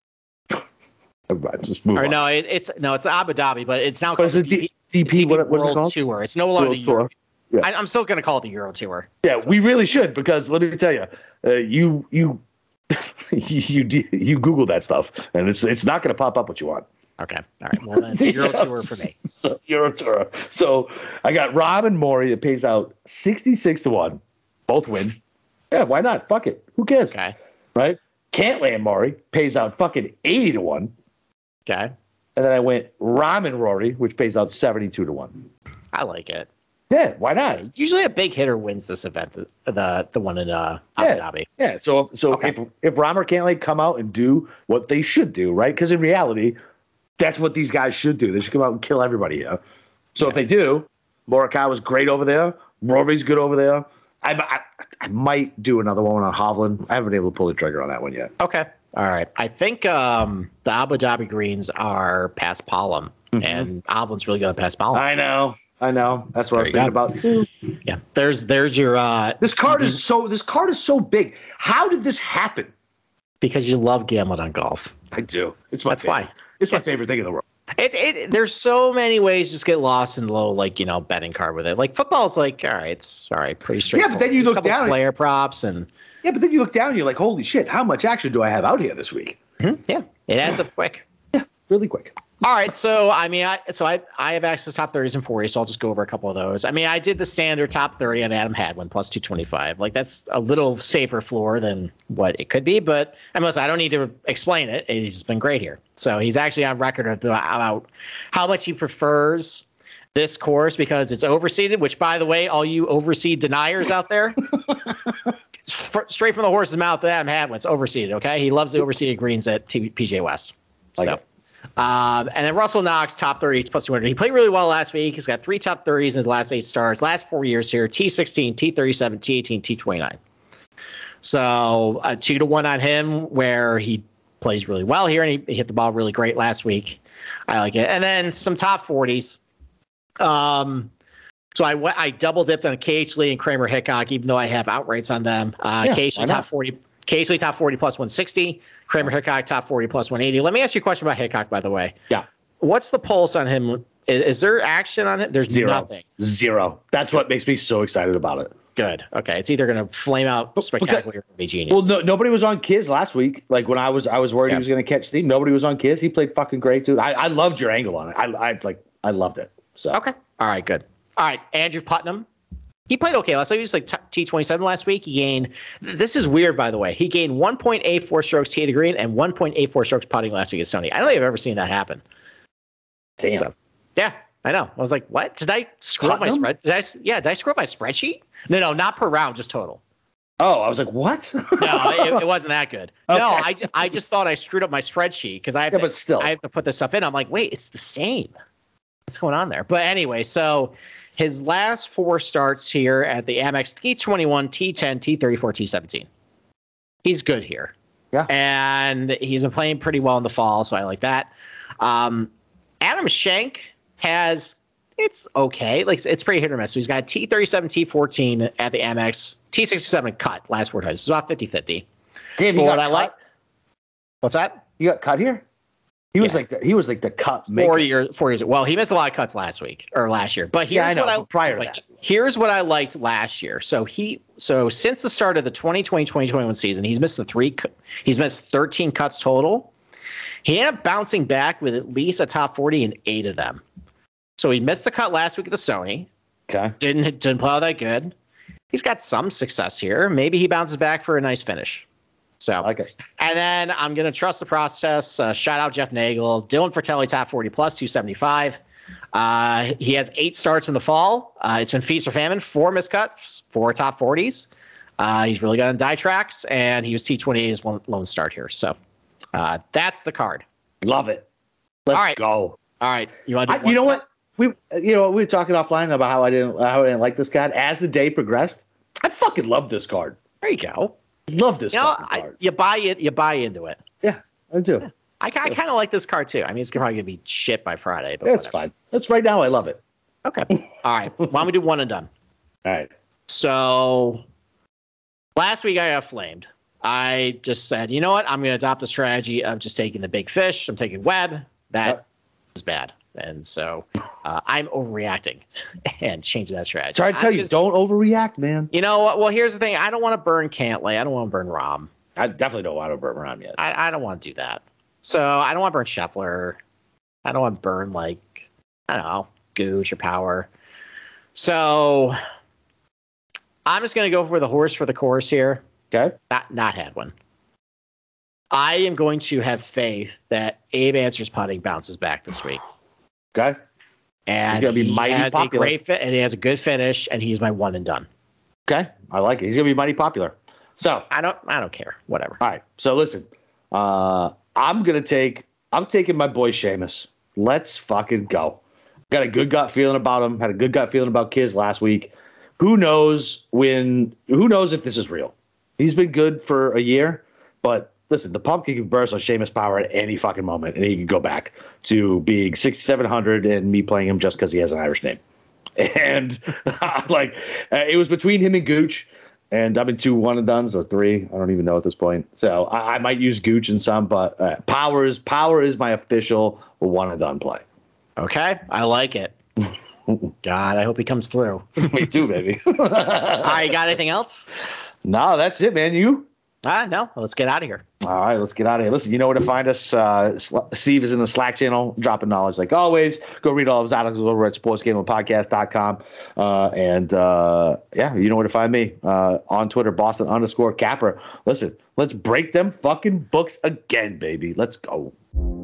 Just move or on. no, it, it's no, it's Abu Dhabi, but it's now but called it's the D P, D P, what, what, World what's it Tour. It's no longer World the Tour. Euro. Yeah. I, I'm still going to call it the Euro Tour. Yeah, we really should because let me tell you, uh, you you you you you Google that stuff, and it's it's not going to pop up what you want. Okay. All right. Well, then it's a Euro Tour for me. So, Euro Tour. So I got Rob and Maury that pays out sixty-six to one. Both win. Yeah, why not? Fuck it. Who cares? Okay. Right? Cantlay Maury pays out fucking eighty to one. Okay. And then I went Rahm and Rory, which pays out seventy-two to one. I like it. Yeah, why not? Usually a big hitter wins this event, the the, the one in uh, Abu yeah. Dhabi. Yeah, so so Okay. if if Rahm or Cantlay come out and do what they should do, right? Because in reality, that's what these guys should do. They should come out and kill everybody here. So Yeah. if they do, Morikawa's great over there. Rory's good over there. I, I, I might do another one on Hovland. I haven't been able to pull the trigger on that one yet. Okay. All right. I think um, the Abu Dhabi greens are past Palom, mm-hmm. and Hovland's really good past Palom. I know. I know. That's, That's what I was thinking about too. Yeah. There's there's your. Uh, this card is so. This card is so big. How did this happen? Because you love gambling on golf. I do. It's my That's favorite. why. It's my favorite thing in the world. It, it there's so many ways to just get lost in a little, like, you know, betting card with it. Like football's like, all right, it's all right, pretty straightforward. Yeah, but then you There's look a couple down player props and yeah, but then you look down and you're like, holy shit, how much action do I have out here this week? Mm-hmm. Yeah, it adds up quick. Yeah, really quick. All right, so I mean, I so I I have access to top thirties and forties, so I'll just go over a couple of those. I mean, I did the standard top thirty on Adam Hadwin plus two twenty-five. Like that's a little safer floor than what it could be, but I must I don't need to explain it. He's been great here, so he's actually on record about how much he prefers this course because it's overseeded. Which, by the way, all you overseed deniers out there, straight from the horse's mouth, Adam Hadwin, it's overseeded. Okay, he loves the overseeded greens at P G A West. Like so. It. Um, and then Russell Knox, top thirty plus two hundred. He played really well last week. He's got three top thirties in his last eight starts. Last four years here, T sixteen, T thirty-seven, T eighteen, T twenty-nine. So a two to one on him where he plays really well here, and he, he hit the ball really great last week. I like it. And then some top forties. Um, so I went, I double dipped on K H Lee and Kramer Hickok, even though I have outrights on them. Uh, yeah, K H Lee top forty. K H Lee top forty plus one sixty. Kramer Hickok top forty plus one eighty. Let me ask you a question about Hickok, by the way. Yeah. What's the pulse on him? Is, is there action on it? There's Zero. nothing. Zero. That's what makes me so excited about it. Good. Okay. It's either going to flame out spectacularly or be genius. Well, no, nobody was on Kiz last week. Like when I was, I was worried yeah. he was going to catch steam. Nobody was on Kiz. He played fucking great, dude. I, I loved your angle on it. I, I like, I loved it. So okay. All right. Good. All right. Andrew Putnam. He played okay last week. He was like T twenty-seven last week. He gained, this is weird, by the way. He gained one point eight four strokes tee to green and one point eight four strokes putting last week at Sony. I don't think I've ever seen that happen. Damn. So, yeah, I know. I was like, what? Did I screw up my spread? Did I, yeah, did I screw up my spreadsheet? No, no, not per round, just total. Oh, I was like, what? no, it, it wasn't that good. Okay. No, I, I just thought I screwed up my spreadsheet because I have yeah, to, but still. I have to put this stuff in. I'm like, wait, it's the same. What's going on there? But anyway, so his last four starts here at the Amex T twenty-one, T ten, T thirty-four, T seventeen. He's good here. Yeah. And he's been playing pretty well in the fall, so I like that. Um, Adam Schenk has, it's okay. Like it's pretty hit or miss. So he's got T thirty-seven, T fourteen at the Amex, T sixty-seven cut last four times. It's about fifty-fifty. Damn, you but got what I cut? like. What's that? You got cut here? He was Yeah. like the, he was like the cut Four maker. years, four years. Well, he missed a lot of cuts last week or last year. But here's Yeah, I know, what I but prior to like, that. Here's what I liked last year. So he, so since the start of the twenty twenty, twenty twenty-one season, he's missed the three. cu- He's missed thirteen cuts total. He ended up bouncing back with at least a top forty in eight of them. So he missed the cut last week at the Sony. Okay. Didn't didn't play all that good. He's got some success here. Maybe he bounces back for a nice finish. So, I like it. and then I'm going to trust the process. Uh, shout out Jeff Nagel. Dylan Fratelli, top forty plus, two seventy-five. Uh, he has eight starts in the fall. Uh, it's been feast or famine, four miscuts, four top forties. Uh, he's really good on die tracks, and he was T twenty-eight as one lone start here. So uh, that's the card. Love it. Let's All right. go. All right. You want to do I, you know what? We you know we were talking offline about how I didn't how I didn't like this card. As the day progressed, I fucking love this card. There you go. Love this You know, fucking I, card. you buy it. You buy into it. Yeah, I do. I, I kind of like this card too. I mean, it's probably gonna be shit by Friday, but That's whatever. fine. That's right now. I love it. Okay. All right. Why don't we do one and done? All right. So last week I got flamed. I just said, you know what? I'm going to adopt a strategy of just taking the big fish. I'm taking Webb. That Yep. is bad. And so uh, I'm overreacting and changing that strategy. Try to tell I'm you, just- don't overreact, man. You know what? Well, here's the thing. I don't want to burn Cantlay. I don't want to burn Rom. I definitely don't want to burn around yet. I, I don't want to do that. So I don't want to burn Scheffler. I don't want to burn, like, I don't know, Gooch or Power. So I'm just going to go for the horse for the course here. Okay. Not not Hadwin. I am going to have faith that Abe Answers putting bounces back this week. Okay. And He's gonna be he mighty has popular. a great fit, and he has a good finish, and he's my one and done. Okay. I like it. He's gonna be mighty popular. So, I don't I don't care. Whatever. all right. So listen, uh, I'm gonna take. I'm taking my boy Seamus. Let's fucking go. Got a good gut feeling about him. Had a good gut feeling about Kiz last week. Who knows when? Who knows if this is real? He's been good for a year, but listen, the pump can burst on Sheamus Power at any fucking moment, and he can go back to being sixty-seven hundred and me playing him just because he has an Irish name. And like, uh, it was between him and Gooch, and I'm in two one and dones or three. I don't even know at this point. So I, I might use Gooch in some, but uh, Power is Power is my official one and done play. Okay, I like it. God, I hope he comes through. Me too, baby. All right, you got anything else? No, that's it, man. You? Ah, no. Let's get out of here. All right, let's get out of here. Listen, you know where to find us. Uh, Steve is in the Slack channel, dropping knowledge like always. Go read all of his articles over at sports gambling podcast dot com. Uh, and, uh, yeah, you know where to find me. Uh, on Twitter, Boston underscore Capper. Listen, let's break them fucking books again, baby. Let's go.